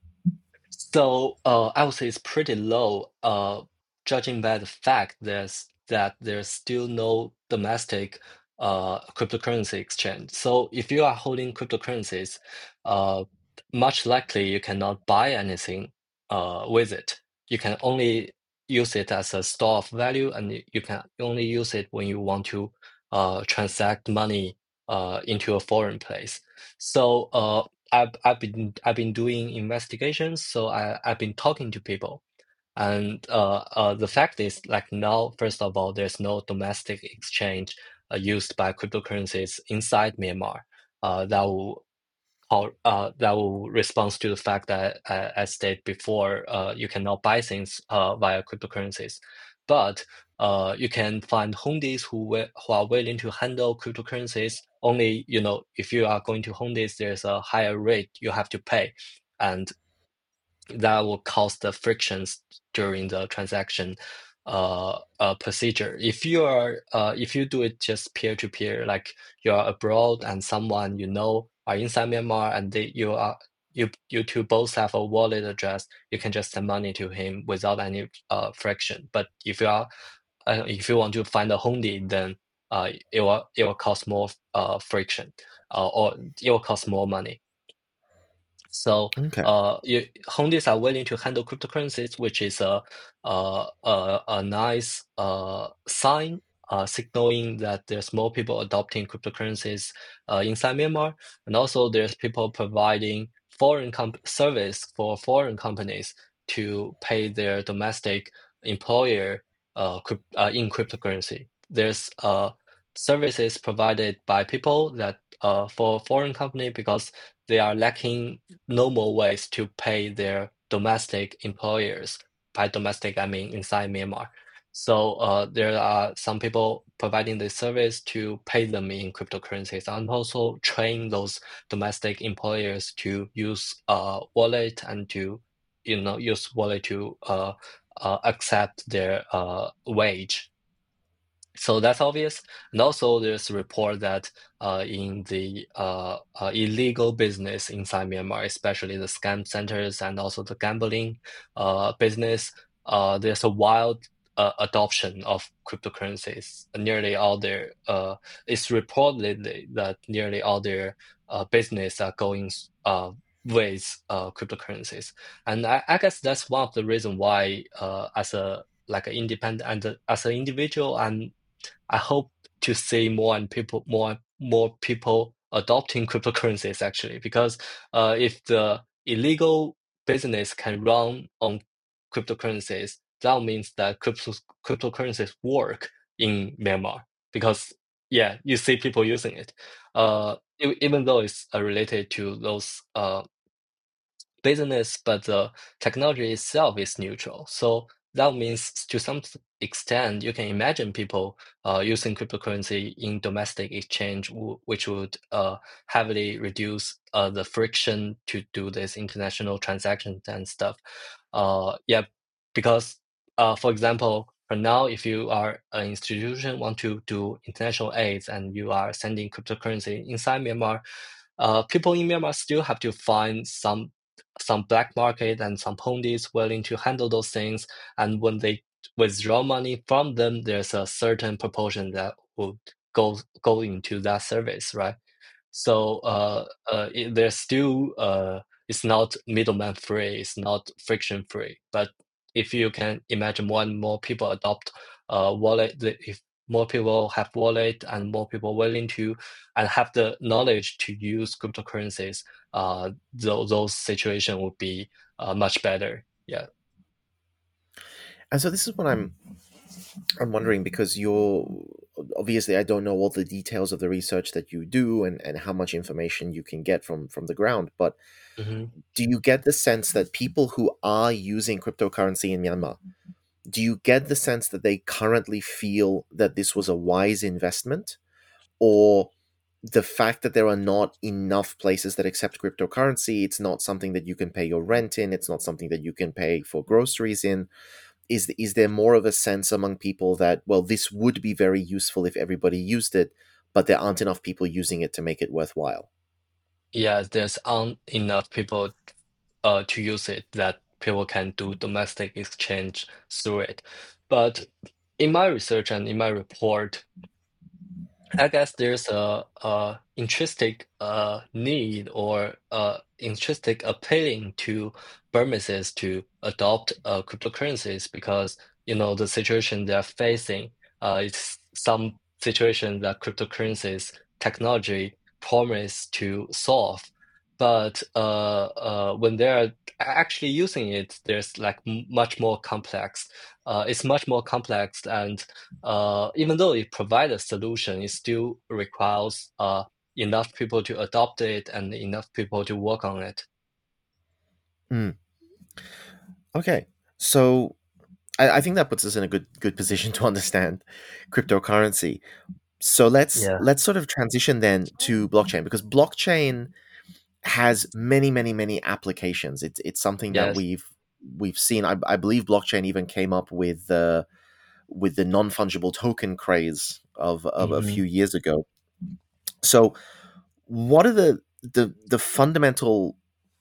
So uh, I would say it's pretty low, uh, judging by the fact there's that there's still no domestic uh, cryptocurrency exchange. So if you are holding cryptocurrencies, uh, much likely you cannot buy anything uh, with it. You can only use it as a store of value, and you you can only use it when you want to uh, transact money uh, into a foreign place. So uh, I've I've been I've been doing investigations, so I I've been talking to people, and uh, uh, the fact is like now, first of all, there's no domestic exchange uh, used by cryptocurrencies inside Myanmar. Uh, that will how uh, that will respond to the fact that uh, I stated before, uh, you cannot buy things uh, via cryptocurrencies, but uh, you can find Hondis who wi- who are willing to handle cryptocurrencies. Only, you know, if you are going to Hondis, there's a higher rate you have to pay, and that will cause the frictions during the transaction uh, uh, procedure. If you are uh, if you do it just peer to peer, like you are abroad and someone you know are inside Myanmar and they, you are you you two both have a wallet address, you can just send money to him without any uh, friction. But if you are uh, if you want to find a Hondi, then uh, it will it will cost more uh, friction uh, or it will cost more money. So Okay. uh, you, Hondis are willing to handle cryptocurrencies, which is a a, a, a nice uh, sign, uh, signaling that there's more people adopting cryptocurrencies uh, inside Myanmar, and also there's people providing foreign comp service for foreign companies to pay their domestic employer uh, crypt uh, in cryptocurrency. There's uh, services provided by people that uh, for foreign company because they are lacking normal ways to pay their domestic employers. By domestic, I mean inside Myanmar. So uh, there are some people providing the service to pay them in cryptocurrencies and also train those domestic employers to use uh, wallet and to you know use wallet to uh, uh, accept their uh, wage. So that's obvious. And also, there's a report that uh, in the uh, uh, illegal business inside Myanmar, especially the scam centers and also the gambling uh, business, uh, there's a wild uh, adoption of cryptocurrencies. Nearly all their, uh, it's reported that nearly all their uh, business are going uh, with uh, cryptocurrencies. And I, I guess that's one of the reasons why, uh, as a like an independent and as an individual, I'm I hope to see more and people more more people adopting cryptocurrencies actually, because uh, if the illegal business can run on cryptocurrencies, that means that crypto cryptocurrencies work in Myanmar because yeah, you see people using it, uh, e- even though it's uh, related to those uh, business, but the technology itself is neutral. So that means to some extent, you can imagine people uh, using cryptocurrency in domestic exchange, w- which would uh, heavily reduce uh, the friction to do this international transactions and stuff. Uh, yeah, because uh, for example, for now, if you are an institution want to do international aids and you are sending cryptocurrency inside Myanmar, uh, people in Myanmar still have to find some some black market and some ponies willing to handle those things. And when they withdraw money from them, there's a certain proportion that will go go into that service, right? So uh, uh, it, there's still uh, it's not middleman free, it's not friction free. But if you can imagine more and more people adopt uh, wallet, the- if more people have wallet and more people willing to and have the knowledge to use cryptocurrencies, uh, those those situation would be uh, much better. Yeah. And so this is what I'm I'm wondering, because you're obviously, I don't know all the details of the research that you do and, and how much information you can get from from the ground, but Hmm. do you get the sense that people who are using cryptocurrency in Myanmar, do you get the sense that they currently feel that this was a wise investment, or the fact that there are not enough places that accept cryptocurrency, it's not something that you can pay your rent in, it's not something that you can pay for groceries in, is is there more of a sense among people that, well, this would be very useful if everybody used it, but there aren't enough people using it to make it worthwhile? Yeah, there's un enough people uh, to use it that people can do domestic exchange through it. But in my research and in my report, I guess there's a, a intrinsic uh, need or uh, intrinsic appealing to Burmese to adopt uh, cryptocurrencies because you know the situation they're facing. Uh, it's some situation that cryptocurrencies technology promise to solve, but uh, uh, when they're actually using it, there's like m much more complex. Uh, it's much more complex and uh, even though it provides a solution, it still requires uh, enough people to adopt it and enough people to work on it. Mm. Okay, so I, I think that puts us in a good good position to understand cryptocurrency. So let's Yeah. let's sort of transition then to blockchain, because blockchain has many many many applications. It's it's something that Yes. we've we've seen. I, I believe blockchain even came up with the with the non fungible token craze of of a Hmm. few years ago. So what are the the the fundamental,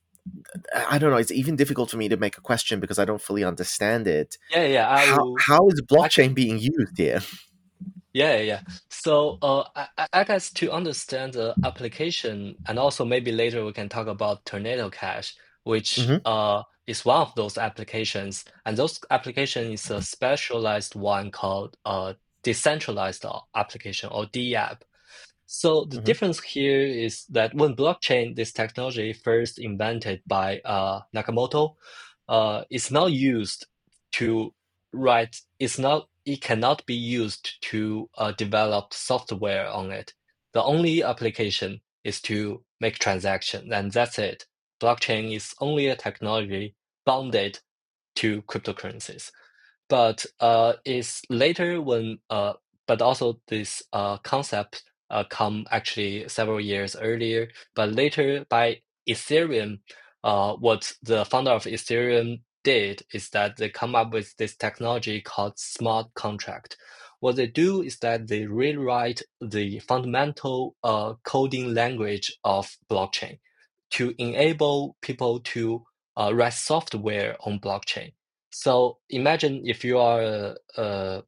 I don't know, it's even difficult for me to make a question because I don't fully understand it. Yeah, yeah. I How will. how is I can. blockchain being used here? Yeah, yeah. yeah. So, uh, I, I I guess to understand the application, and also maybe later we can talk about Tornado Cash, which Hmm. uh is one of those applications, and those application is a specialized one called uh decentralized a- application or D app. So the Hmm. difference here is that when blockchain, this technology first invented by uh, Nakamoto, uh, it's not used to write. It's not. it cannot be used to uh, develop software on it. The only application is to make transactions, and that's it. Blockchain is only a technology bounded to cryptocurrencies. But uh, it's later when, uh, but also this uh, concept uh, come actually several years earlier. But later by Ethereum, uh, what the founder of Ethereum did is that they come up with this technology called smart contract. What they do is that they rewrite the fundamental uh, coding language of blockchain to enable people to uh, write software on blockchain. So imagine if you are a, a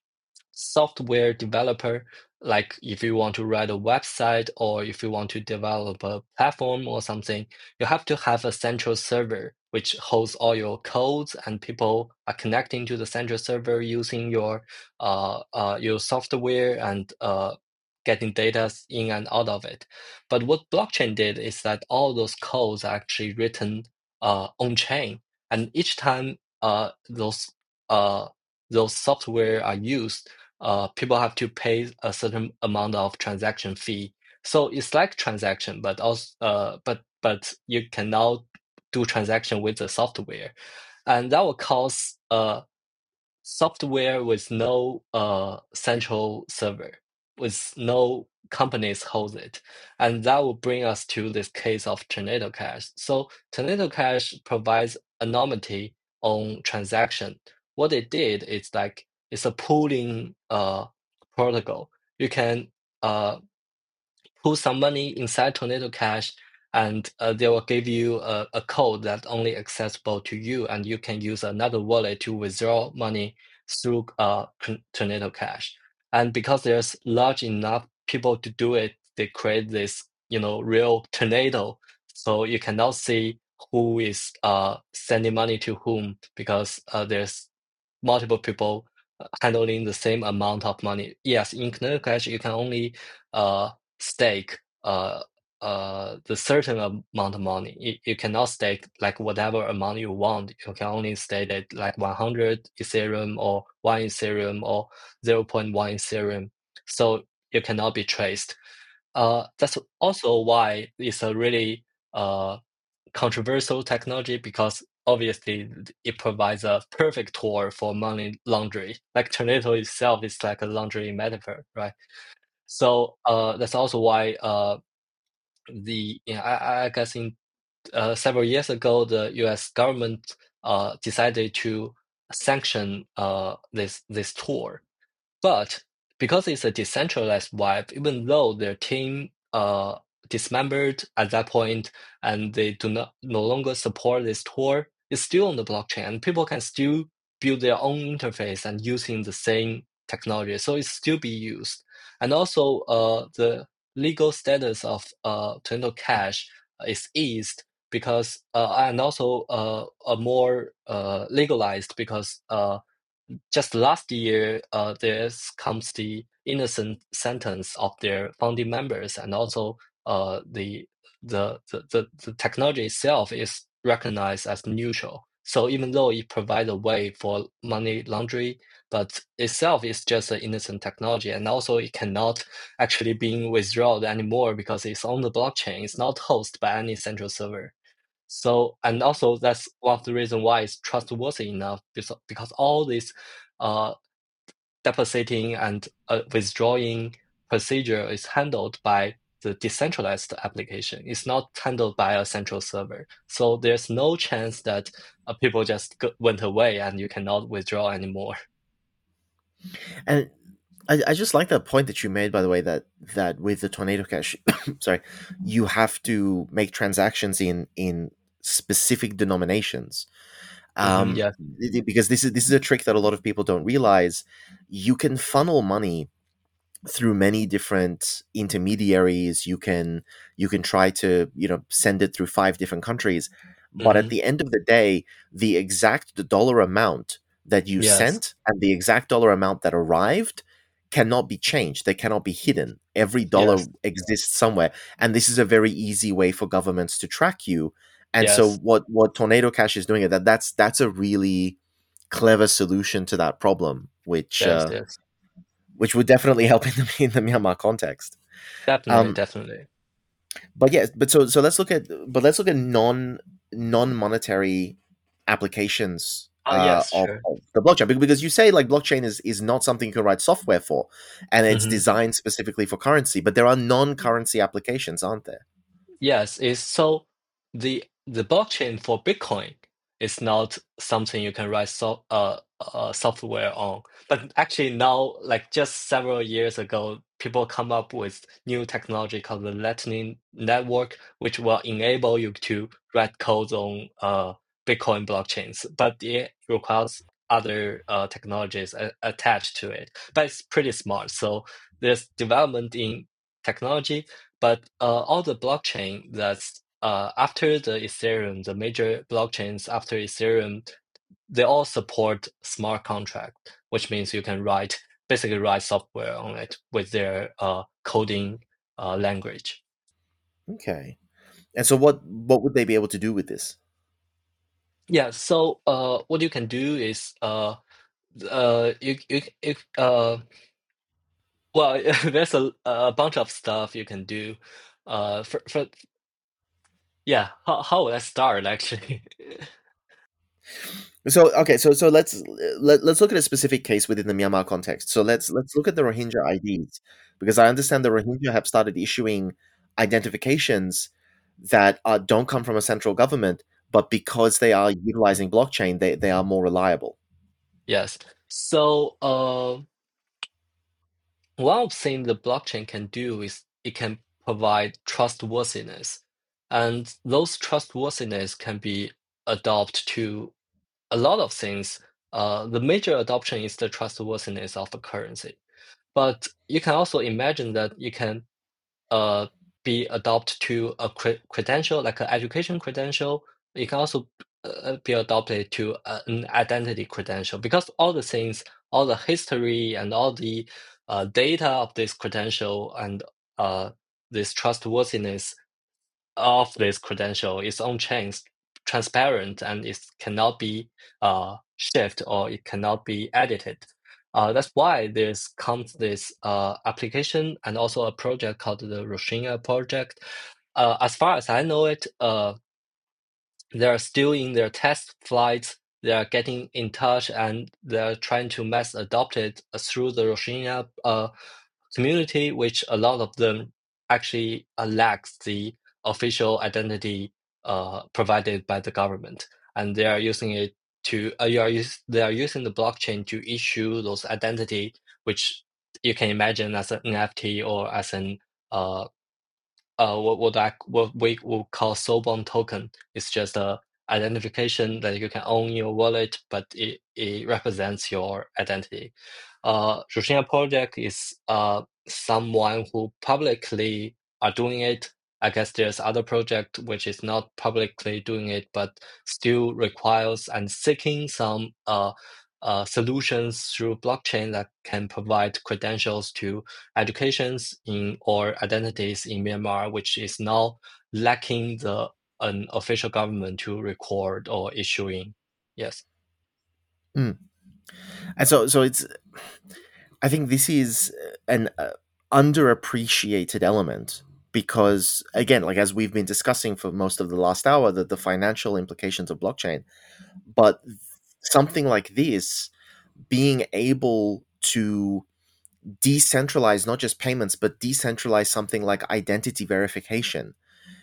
software developer, like if you want to write a website or if you want to develop a platform or something, you have to have a central server which holds all your codes, and people are connecting to the central server using your uh, uh, your software and uh, getting data in and out of it. But what blockchain did is that all those codes are actually written uh, on chain, and each time uh, those uh, those software are used, uh, people have to pay a certain amount of transaction fee. So it's like transaction, but also uh, but but you can now do transaction with the software, and that will cause uh software with no uh central server, with no companies hold it, and that will bring us to this case of Tornado Cash. So Tornado Cash provides anonymity on transaction. What it did is like it's a pooling uh protocol. You can uh put some money inside Tornado Cash, and uh, they will give you a, a code that's only accessible to you, and you can use another wallet to withdraw money through uh, Tornado Cash. And because there's large enough people to do it, they create this, you know, real tornado. So you cannot see who is uh, sending money to whom, because uh, there's multiple people uh, handling the same amount of money. Yes, in Tornado Cash, you can only uh, stake uh uh the certain amount of money. You, you cannot stake like whatever amount you want. You can only stake it like one hundred Ethereum or one Ethereum or zero point one Ethereum. So you cannot be traced. Uh, that's also why it's a really uh controversial technology, because obviously it provides a perfect tool for money laundering. Like Tornado itself is like a laundry metaphor, right? So uh, that's also why uh, the you know, I, I guess in uh, several years ago, the U S government uh, decided to sanction uh, this this tool. But because it's a decentralized web, even though their team uh, dismembered at that point and they do not no longer support this tool, it's still on the blockchain, and people can still build their own interface and using the same technology, so it still be used. And also, uh, the legal status of uh, Tornado Cash is eased because, uh, and also uh, a more uh, legalized because. Uh, just last year, uh, there comes the innocent sentence of their founding members, and also uh, the, the the the the technology itself is recognized as neutral. So even though it provides a way for money laundering, but itself is just an innocent technology, and also it cannot actually be withdrawn anymore because it's on the blockchain. It's not hosted by any central server. So, and also that's one of the reasons why it's trustworthy enough, because, because all this uh, depositing and uh, withdrawing procedure is handled by the decentralized application. It's not handled by a central server. So there's no chance that uh, people just go- went away and you cannot withdraw anymore. And I, I just like that point that you made, by the way, that that with the Tornado Cash, sorry, you have to make transactions in in specific denominations. Mhm, Um, yeah, it- it- because this is this is a trick that a lot of people don't realize. You can funnel money through many different intermediaries. You can you can try to you know send it through five different countries, but at mhm, the end of the day, the exact dollar amount that you yes, sent and the exact dollar amount that arrived cannot be changed. They cannot be hidden. Every dollar yes, exists somewhere, and this is a very easy way for governments to track you. And so yes. what what Tornado Cash is doing is that that's that's a really clever solution to that problem. which Yes, uh, yes, which would definitely help in the in the Myanmar context. definitely, Um, definitely. but yes, but so so let's look at but let's look at non non monetary applications Oh, uh, yes, of, sure. of the blockchain, Be- because you say like blockchain is is not something you can write software for, and it's Mhm. designed specifically for currency. But there are non currency applications, aren't there? Yes, it's so the the blockchain for Bitcoin is not something you can write so uh, uh software on. But actually now, like just several years ago, people come up with new technology called the Lightning Network, which will enable you to write codes on uh Bitcoin blockchains. But it requires other uh technologies a attached to it. But it's pretty smart. So there's development in technology, but uh, all the blockchain that's uh, after the Ethereum, the major blockchains after Ethereum, they all support smart contract, which means you can write basically write software on it with their uh, coding uh, language. Okay. And so what what would they be able to do with this? Yeah. So uh, what you can do is uh, uh, you you you uh, well, there's a a bunch of stuff you can do. Uh, for for yeah, how how would I start actually? So okay, so so let's let, let's look at a specific case within the Myanmar context. So let's let's look at the Rohingya I Ds, because I understand the Rohingya have started issuing identifications that uh, don't come from a central government, but because they are utilizing blockchain, they, they are more reliable. Yes. So, uh, one of things the blockchain can do is it can provide trustworthiness, and those trustworthiness can be adopted to a lot of things. Uh, the major adoption is the trustworthiness of the currency, but you can also imagine that you can uh, be adopted to a cre credential, like an education credential. It can also uh, be adopted to uh, an identity credential because all the things, all the history and all the uh, data of this credential and uh, this trustworthiness of this credential is on-chain, transparent, and it cannot be uh, shifted or it cannot be edited. Uh, that's why there's comes this uh, application and also a project called the Roshinga project. Uh, as far as I know it, uh, they are still in their test flights. They are getting in touch and they're trying to mass adopt it uh, through the Roshinga uh, community, which a lot of them actually uh, lacks the official identity uh, provided by the government, and they are using it to uh, you are use, they are using the blockchain to issue those identity, which you can imagine as an N F T or as an uh, uh, what what I what we will call soulbound token. It's just a identification that you can own in your wallet, but it, it represents your identity. Uh, Russia project is uh someone who publicly are doing it. I guess there's other project which is not publicly doing it, but still requires and seeking some uh, uh solutions through blockchain that can provide credentials to educations in or identities in Myanmar, which is now lacking the an official government to record or issuing. Yes. Mm. And so so it's I think this is an uh, underappreciated element, because again, like as we've been discussing for most of the last hour, that the financial implications of blockchain, but something like this being able to decentralize not just payments but decentralize something like identity verification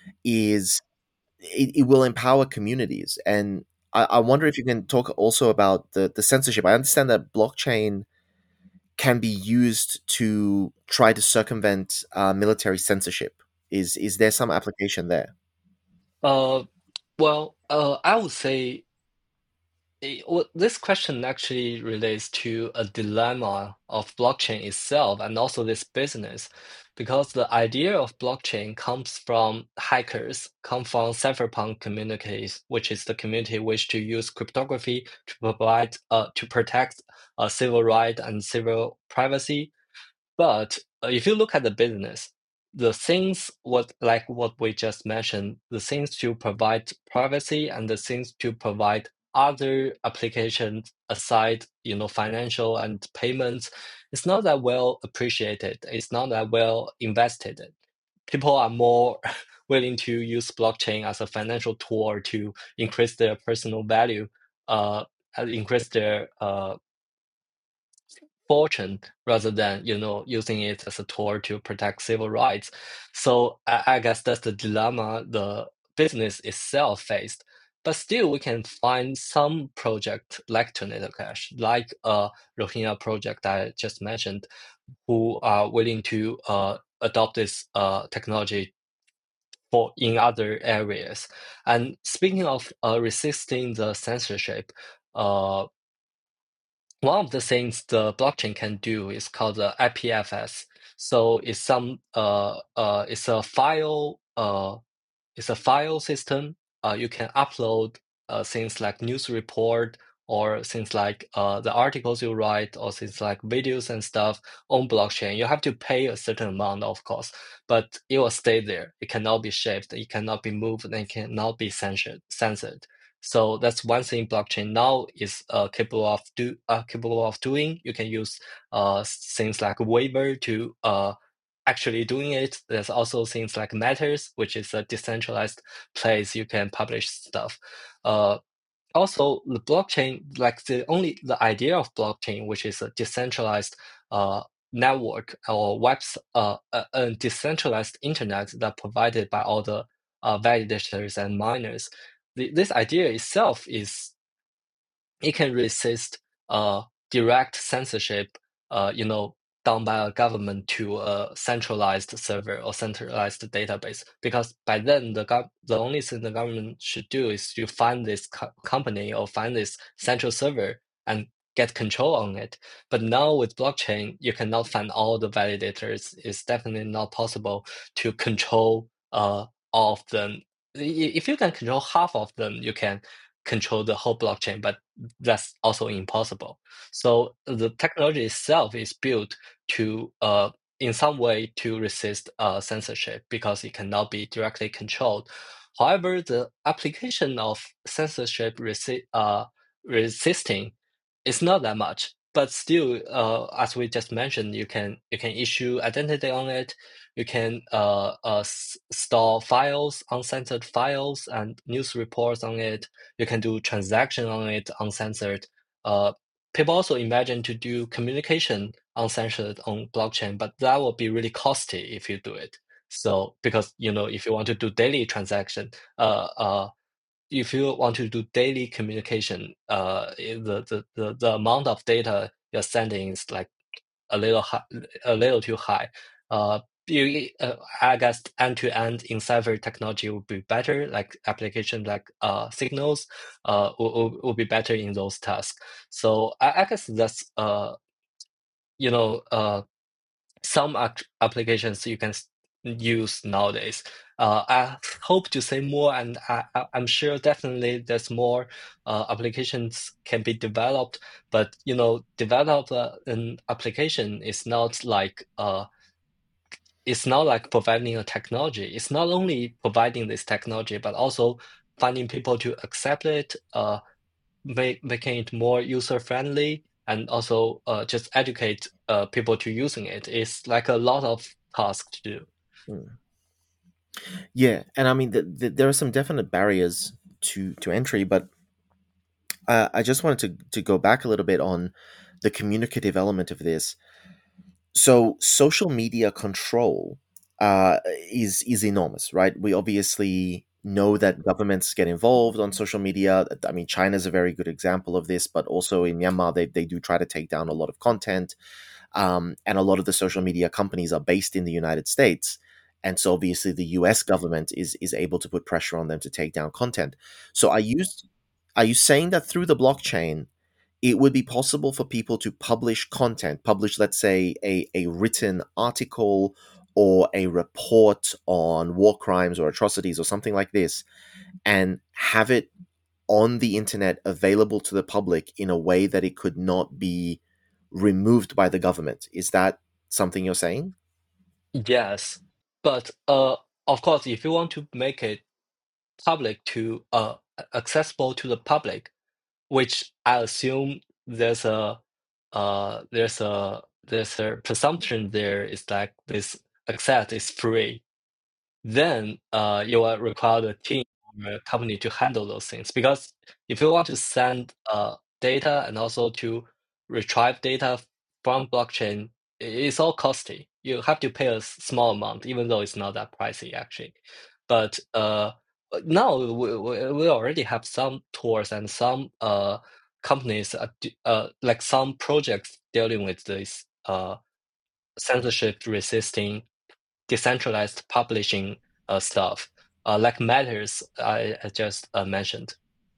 is it, it will empower communities. And I, I wonder if you can talk also about the the censorship. I understand that blockchain can be used to try to circumvent uh, military censorship. Is is there some application there? Uh, well, uh, I would say Eh, well, this question actually relates to a dilemma of blockchain itself and also this business, because the idea of blockchain comes from hackers, come from cypherpunk communities, which is the community which to use cryptography to provide uh, to protect uh, civil right and civil privacy. But uh, if you look at the business, the things what like what we just mentioned, the things to provide privacy and the things to provide other applications aside, you know, financial and payments, it's not that well appreciated. It's not that well invested. People are more willing to use blockchain as a financial tool to increase their personal value, uh, and increase their uh, fortune rather than you know using it as a tool to protect civil rights. So I, I guess that's the dilemma the business itself faced. But still, we can find some project like Tornado Cash, like uh Rohingya project I just mentioned, who are willing to uh adopt this uh technology for in other areas. And speaking of uh, resisting the censorship, uh, one of the things the blockchain can do is called the I P F S. So it's some uh uh it's a file uh it's a file system. Uh, you can upload uh, things like news report or things like uh, the articles you write or things like videos and stuff on blockchain. You have to pay a certain amount, of course, but it will stay there. It cannot be shaped. It cannot be moved. And it cannot be censored. censored. So that's one thing blockchain now is uh, capable of do uh, capable of doing. You can use uh, things like waiver to uh, actually doing it. There's also things like Matters, which is a decentralized place you can publish stuff. Uh, also, the blockchain, like the only the idea of blockchain, which is a decentralized uh, network or webs, uh, a, a decentralized internet that provided by all the uh, validators and miners. The, this idea itself is it can resist uh, direct censorship, uh, you know, done by a government to a centralized server or centralized database. Because by then, the gov- the only thing the government should do is to find this co- company or find this central server and get control on it. But now with blockchain, you cannot find all the validators. It's definitely not possible to control uh, all of them. I- If you can control half of them, you can control the whole blockchain, but that's also impossible. So the technology itself is built to, uh, in some way, to resist uh, censorship because it cannot be directly controlled. However, the application of censorship resi- uh, resisting is not that much. But still, uh, as we just mentioned, you can you can issue identity on it. You can uh, uh, s- store files, uncensored files, and news reports on it. You can do transaction on it uncensored. Uh, people also imagine to do communication uncensored on blockchain, but that will be really costly if you do it. So because you know if you want to do daily transaction, uh, uh, if you want to do daily communication, uh, the, the the the amount of data you're sending is like a little high, a little too high. Uh, you, uh, I guess end-to-end in cipher technology would be better, like application like uh, Signals uh, will, will, will be better in those tasks. So I, I guess that's uh, you know uh, some ac- applications you can s- use nowadays. Uh, I hope to say more, and I, I, I'm sure definitely there's more uh, applications can be developed. But you know, develop uh, an application is not like uh, it's not like providing a technology. It's not only providing this technology, but also finding people to accept it, uh, make, making it more user friendly, and also uh, just educate uh, people to using it. It's like a lot of tasks to do. Hmm. Yeah, and I mean, th th there are some definite barriers to to entry, but uh, I just wanted to to go back a little bit on the communicative element of this. So, social media control uh, is is enormous, right? We obviously know that governments get involved on social media. I mean, China is a very good example of this, but also in Myanmar, they they do try to take down a lot of content. Um, and a lot of the social media companies are based in the United States. And so obviously the U S government is is able to put pressure on them to take down content. So are you are you saying that through the blockchain, it would be possible for people to publish content, publish, let's say, a, a written article or a report on war crimes or atrocities or something like this, and have it on the internet available to the public in a way that it could not be removed by the government? Is that something you're saying? Yes, but uh, of course, if you want to make it public to uh accessible to the public, which I assume there's a uh there's a there's a presumption there is like this access is free, then uh, you will require a team or a company to handle those things. Because if you want to send uh, data and also to retrieve data from blockchain, i- it's all costly. You have to pay a s- small amount, even though it's not that pricey actually. But uh, now we, we we already have some tools and some uh, companies, are d- uh, like some projects dealing with this uh, censorship resisting decentralized publishing uh, stuff, uh, like Matters I, I just uh, mentioned.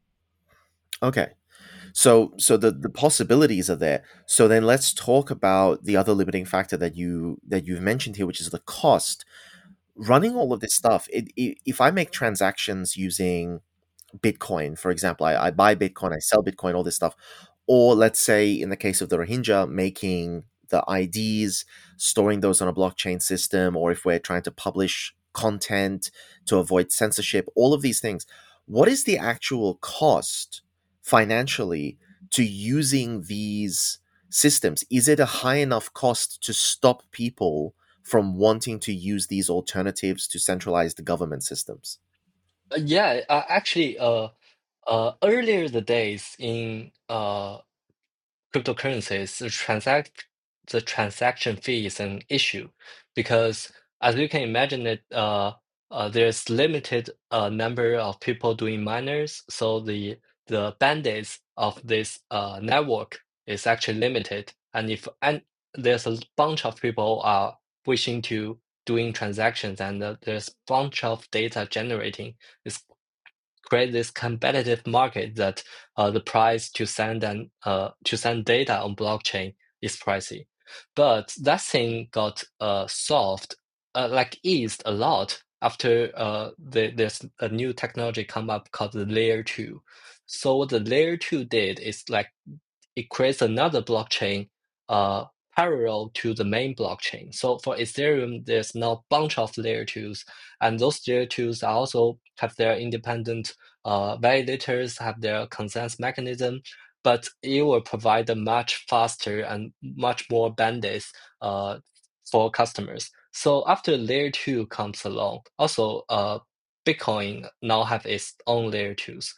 Okay. So so the the possibilities are there. So then let's talk about the other limiting factor that you that you've mentioned here, which is the cost. Running all of this stuff, it, it, if I make transactions using Bitcoin, for example, I, I buy Bitcoin, I sell Bitcoin, all this stuff. Or let's say in the case of the Rohingya, making the I Ds, storing those on a blockchain system, or if we're trying to publish content to avoid censorship, all of these things. What is the actual cost financially to using these systems? Is it a high enough cost to stop people from wanting to use these alternatives to centralized government systems? Uh, yeah, uh, actually, uh, uh, earlier the days in uh, cryptocurrencies, the transact the transaction fee is an issue because, as you can imagine, it uh, uh, there's limited uh, number of people doing miners, so the the bandwidth of this uh, network is actually limited, and if and there's a bunch of people are wishing to doing transactions, and uh, there's bunch of data generating, it's create this competitive market that uh, the price to send and uh, to send data on blockchain is pricey. But that thing got uh, solved, uh, like eased a lot after uh, the, there's a new technology come up called the layer two. So what the layer two did is like it creates another blockchain uh, parallel to the main blockchain. So for Ethereum, there's now a bunch of layer twos, and those layer twos also have their independent uh, validators, have their consensus mechanism, but it will provide a much faster and much more bandwidth uh, for customers. So after layer two comes along, also uh, Bitcoin now have its own layer twos.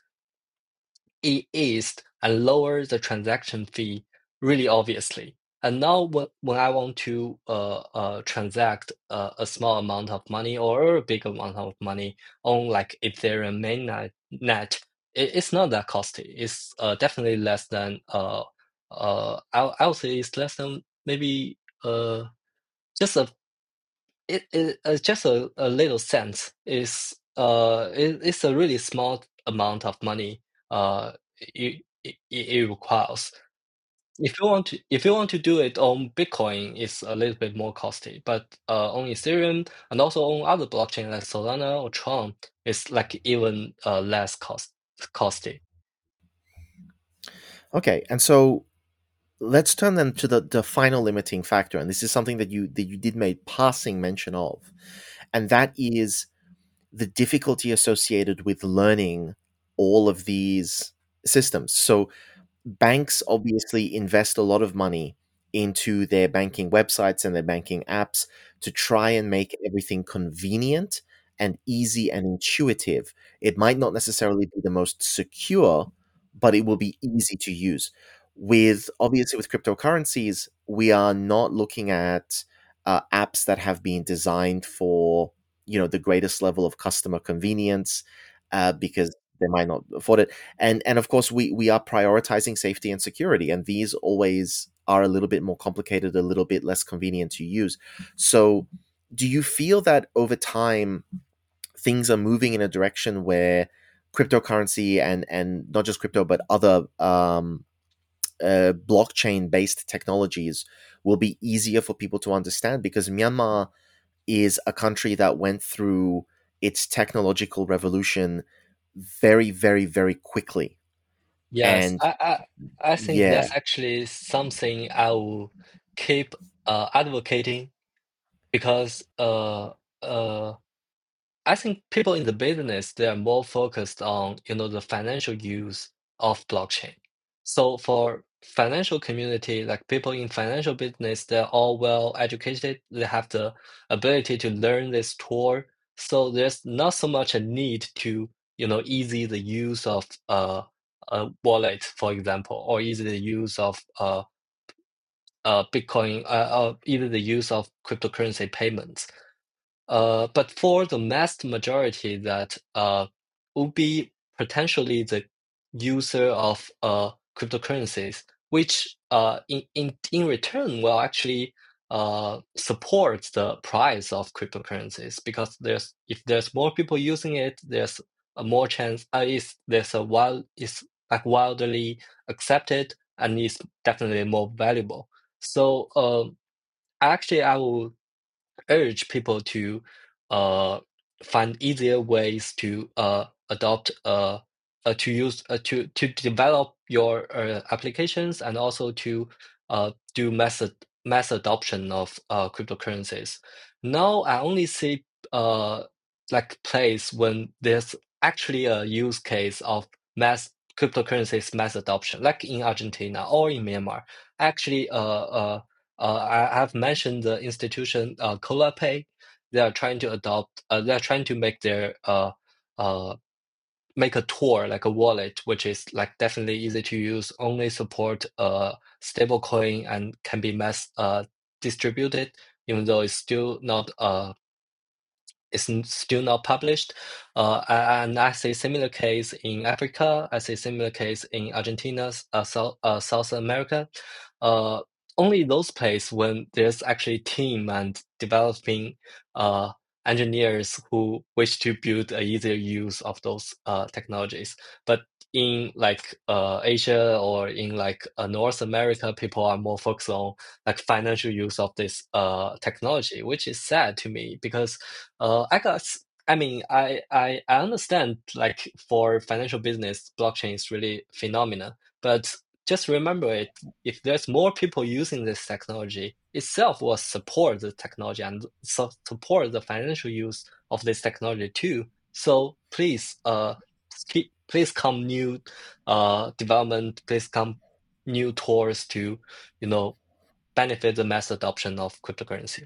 It eased and lowered the transaction fee really obviously. And now when, when I want to uh, uh, transact uh, a small amount of money or a big amount of money on like Ethereum mainnet, net, it, it's not that costly. It's uh, definitely less than, uh, uh, I'll, I'll say it's less than maybe uh, just a it, it uh, just a, a little cent is uh it, it's a really small amount of money uh it, it, it requires. If you want to if you want to do it on Bitcoin, it's a little bit more costly, but uh on Ethereum and also on other blockchain like Solana or Tron, it's like even uh less cost costly. Okay, and so let's turn then to the, the final limiting factor, and this is something that you that you did make passing mention of, and that is the difficulty associated with learning all of these systems. So banks obviously invest a lot of money into their banking websites and their banking apps to try and make everything convenient and easy and intuitive. It might not necessarily be the most secure, but it will be easy to use. With obviously with cryptocurrencies, we are not looking at uh, apps that have been designed for you know the greatest level of customer convenience uh, because they might not afford it, and and of course we we are prioritizing safety and security, and these always are a little bit more complicated, a little bit less convenient to use. So do you feel that over time things are moving in a direction where cryptocurrency and and not just crypto but other um, uh, blockchain based technologies will be easier for people to understand, because Myanmar is a country that went through its technological revolution very, very, very quickly. Yes, And I, I I think yeah, that's actually something I will keep uh, advocating because uh uh I think people in the business they are more focused on you know the financial use of blockchain. so for financial community, like people in financial business, they're all well educated. They have the ability to learn this tool. So there's not so much a need to, you know, easy the use of uh, a wallet, for example, or easy the use of uh, uh, Bitcoin, uh, uh, either the use of cryptocurrency payments. Uh, but for the mass majority that uh, would be potentially the user of uh, cryptocurrencies, which uh, in, in, in return will actually uh, support the price of cryptocurrencies, because there's if there's more people using it, there's a more chance, uh, is there's a wild is like wildly accepted and is definitely more valuable. So um, actually, I will urge people to uh, find easier ways to uh, adopt uh, uh, to use uh, to to develop your uh, applications, and also to uh, do mass ad- mass adoption of uh, cryptocurrencies. Now I only see uh, like place when there's actually a use case of mass cryptocurrencies mass adoption, like in Argentina or in Myanmar. Actually, uh, uh, uh, I have mentioned the institution uh, ColaPay. They are trying to adopt. Uh, they are trying to make their uh, uh, make a tool like a wallet, which is like definitely easy to use, only support uh stablecoin, and can be mass uh distributed, even though it's still not uh it's n- still not published. Uh, a- and I see similar case in Africa. I see similar case in Argentina, uh, South, uh, South America. Uh, only those places when there's actually team and developing uh, engineers who wish to build a easier use of those uh, technologies. But in like uh, Asia or in like uh, North America, people are more focused on like financial use of this uh, technology, which is sad to me, because uh, I guess I mean I, I I understand, like for financial business, blockchain is really phenomenal. But just remember it, if there's more people using this technology, itself will support the technology and so support the financial use of this technology too. So please uh keep, please come new uh development, please come new tools to, you know, benefit the mass adoption of cryptocurrency.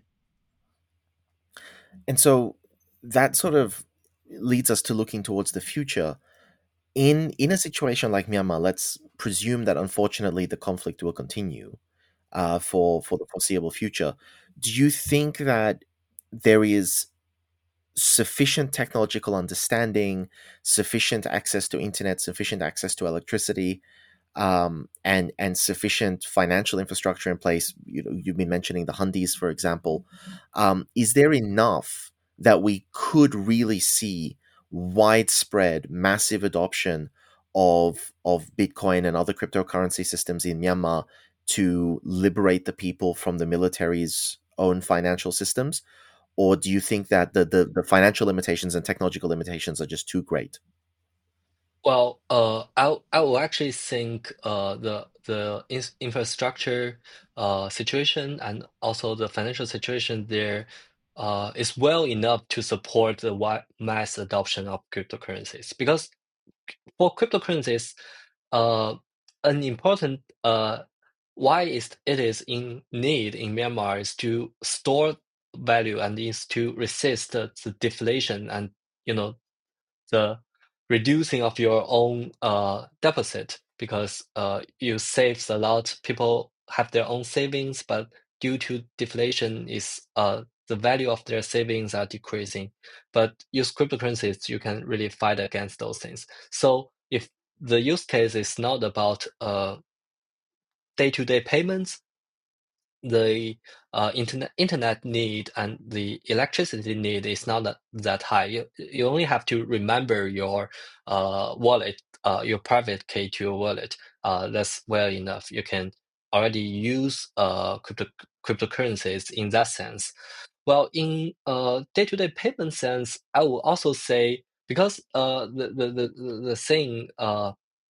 And so that sort of leads us to looking towards the future. In in a situation like Myanmar, let's presume that unfortunately the conflict will continue uh, for for the foreseeable future. Do you think that there is sufficient technological understanding, sufficient access to internet, sufficient access to electricity, um, and and sufficient financial infrastructure in place? You know, you've been mentioning the Hundies, for example. Um, is there enough that we could really see widespread, massive adoption of of Bitcoin and other cryptocurrency systems in Myanmar to liberate the people from the military's own financial systems? Or do you think that the, the, the financial limitations and technological limitations are just too great? Well, uh, I I will actually think uh the the in infrastructure uh situation and also the financial situation there uh is well enough to support the wi mass adoption of cryptocurrencies. Because for cryptocurrencies, uh, an important uh why is it is in need in Myanmar is to store value and is to resist the, the deflation and, you know, the reducing of your own uh, deficit, because uh, you saves a lot. People have their own savings, but due to deflation, is uh, the value of their savings are decreasing. But use cryptocurrencies, you can really fight against those things. So if the use case is not about uh, day-to-day payments, the uh, internet internet need and the electricity need is not that, that high. You, you only have to remember your uh, wallet, uh, your private key to your wallet. Uh, that's well enough. You can already use uh, crypto cryptocurrencies in that sense. Well, in uh, day-to-day payment sense, I will also say, because uh, the, the, the, the the thing uh,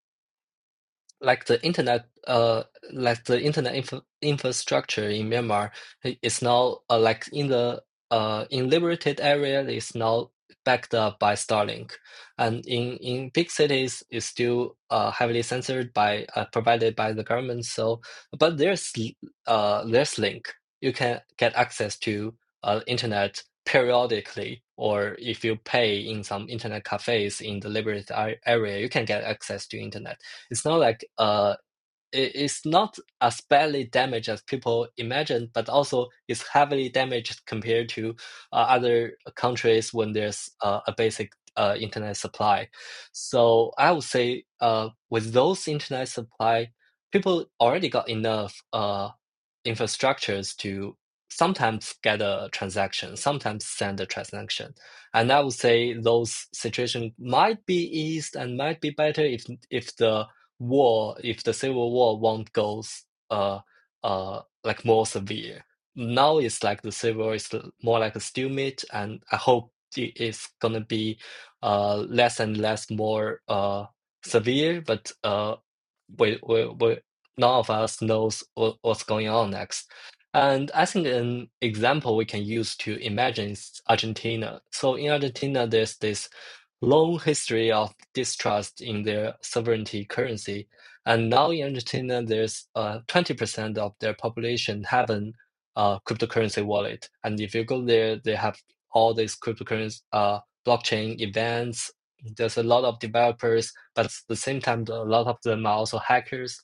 like the internet uh like the internet infra infrastructure in Myanmar is now uh, like in the uh in liberated area is now backed up by Starlink. And in, in big cities, it's still uh, heavily censored by uh, provided by the government. So, but there's uh, there's link. You can get access to uh, internet periodically, or if you pay in some internet cafes in the liberated area, you can get access to internet. It's not like uh it's not as badly damaged as people imagine, but also it's heavily damaged compared to uh, other countries when there's uh, a basic uh, internet supply. So I would say uh, with those internet supply, people already got enough uh, infrastructures to sometimes get a transaction, sometimes send a transaction. And I would say those situations might be eased and might be better if if the war, if the civil war won't go uh uh like more severe. Now it's like the civil war is more like a stalemate, and I hope it is gonna be uh less and less more uh severe, but uh we we, we none of us knows what, what's going on next. And I think an example we can use to imagine is Argentina. So in Argentina, there's this long history of distrust in their sovereignty currency. And now in Argentina, there's uh, twenty percent of their population have an uh, cryptocurrency wallet. And if you go there, they have all these cryptocurrency uh, blockchain events. There's a lot of developers, but at the same time, a lot of them are also hackers.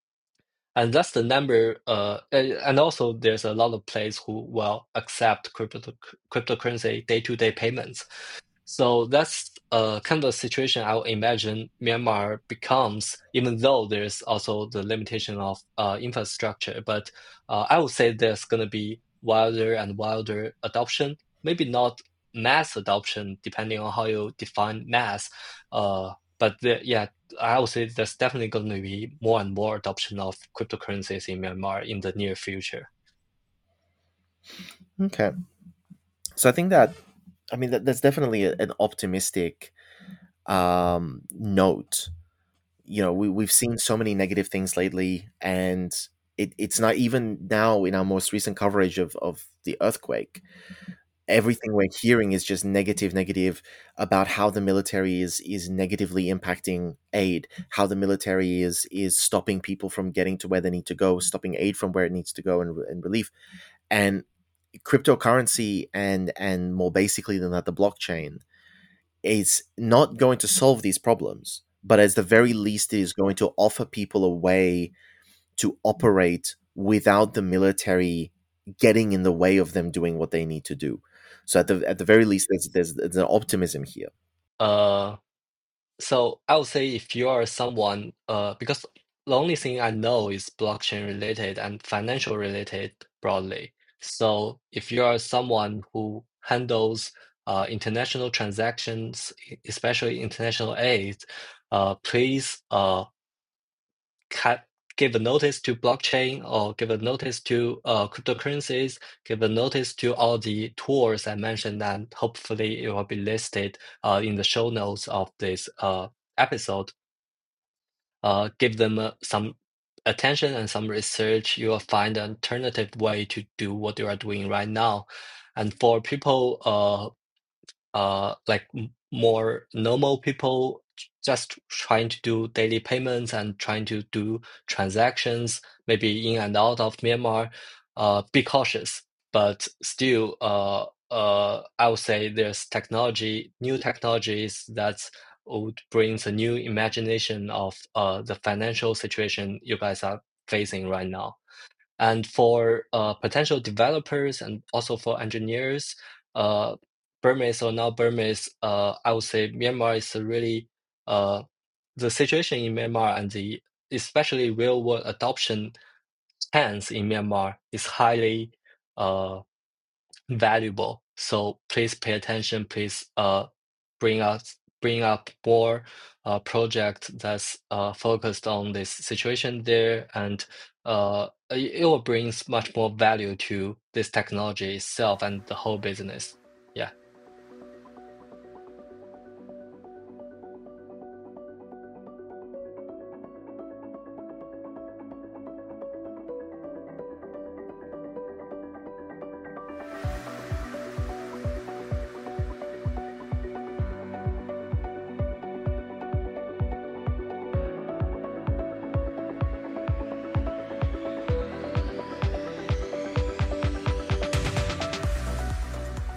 And that's the number. Uh, and also, there's a lot of players who will accept crypto cryptocurrency day-to-day payments. So that's uh, kind of a situation I would imagine Myanmar becomes, even though there's also the limitation of uh, infrastructure. But uh, I would say there's going to be wilder and wilder adoption. Maybe not mass adoption, depending on how you define mass. Uh, but the, yeah, I would say there's definitely going to be more and more adoption of cryptocurrencies in Myanmar in the near future. Okay. So I think that, I mean, that, that's definitely a, an optimistic um, note. You know, we, we've seen so many negative things lately, and it, it's not even now in our most recent coverage of, of the earthquake. Everything we're hearing is just negative, negative about how the military is is negatively impacting aid, how the military is is stopping people from getting to where they need to go, stopping aid from where it needs to go, and, and relief. And cryptocurrency and and more basically than that, the blockchain is not going to solve these problems, but at the very least, it is going to offer people a way to operate without the military getting in the way of them doing what they need to do. So at the at the very least, there's there's, there's an optimism here. Uh, so I would say if you are someone, uh, because the only thing I know is blockchain related and financial related broadly. So if you are someone who handles uh, international transactions, e- especially international aid, uh, please uh, ca- give a notice to blockchain or give a notice to uh, cryptocurrencies, give a notice to all the tools I mentioned, and hopefully it will be listed uh, in the show notes of this uh, episode. Uh, give them uh, some attention and some research. You will find an alternative way to do what you are doing right now. And for people uh, uh, like m- more normal people j- just trying to do daily payments and trying to do transactions, maybe in and out of Myanmar, uh, be cautious. But still, uh, uh, I would say there's technology, new technologies that would bring a new imagination of uh, the financial situation you guys are facing right now. And for uh, potential developers and also for engineers, uh, Burmese or not Burmese, uh, I would say Myanmar is a really uh, the situation in Myanmar and the especially real world adoption chance in Myanmar is highly uh, valuable. So please pay attention. Please uh, bring us bring up more uh, project that's uh, focused on this situation there, and uh, it it will bring much more value to this technology itself and the whole business. Yeah.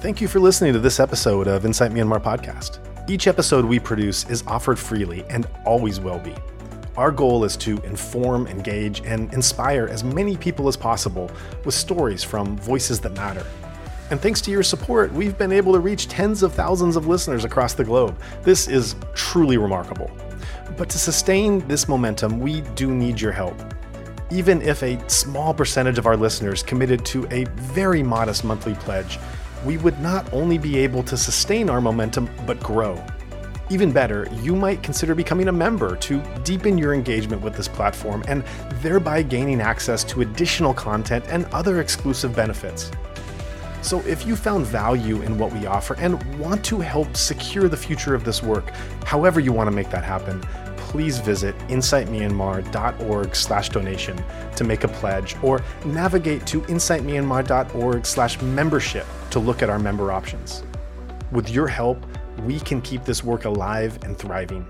Thank you for listening to this episode of Insight Myanmar Podcast. Each episode we produce is offered freely and always will be. Our goal is to inform, engage, and inspire as many people as possible with stories from voices that matter. And thanks to your support, we've been able to reach tens of thousands of listeners across the globe. This is truly remarkable. But to sustain this momentum, we do need your help. Even if a small percentage of our listeners committed to a very modest monthly pledge, we would not only be able to sustain our momentum, but grow. Even better, you might consider becoming a member to deepen your engagement with this platform and thereby gaining access to additional content and other exclusive benefits. So if you found value in what we offer and want to help secure the future of this work, however you want to make that happen, please visit insightmyanmar.org slash donation to make a pledge, or navigate to insightmyanmar.org slash membership to look at our member options. With your help, we can keep this work alive and thriving.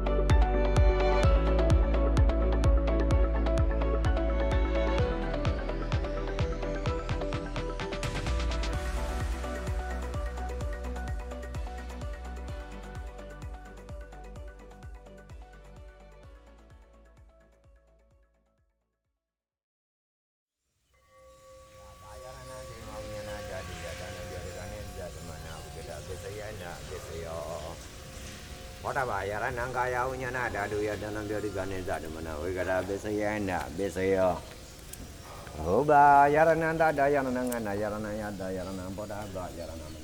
Yaran angkaya unyana dadu ya dalam dia digane zat mana we kada besaya na besaya oba yaran anda da yaran ngana yaran ya da yaran poda ba yaran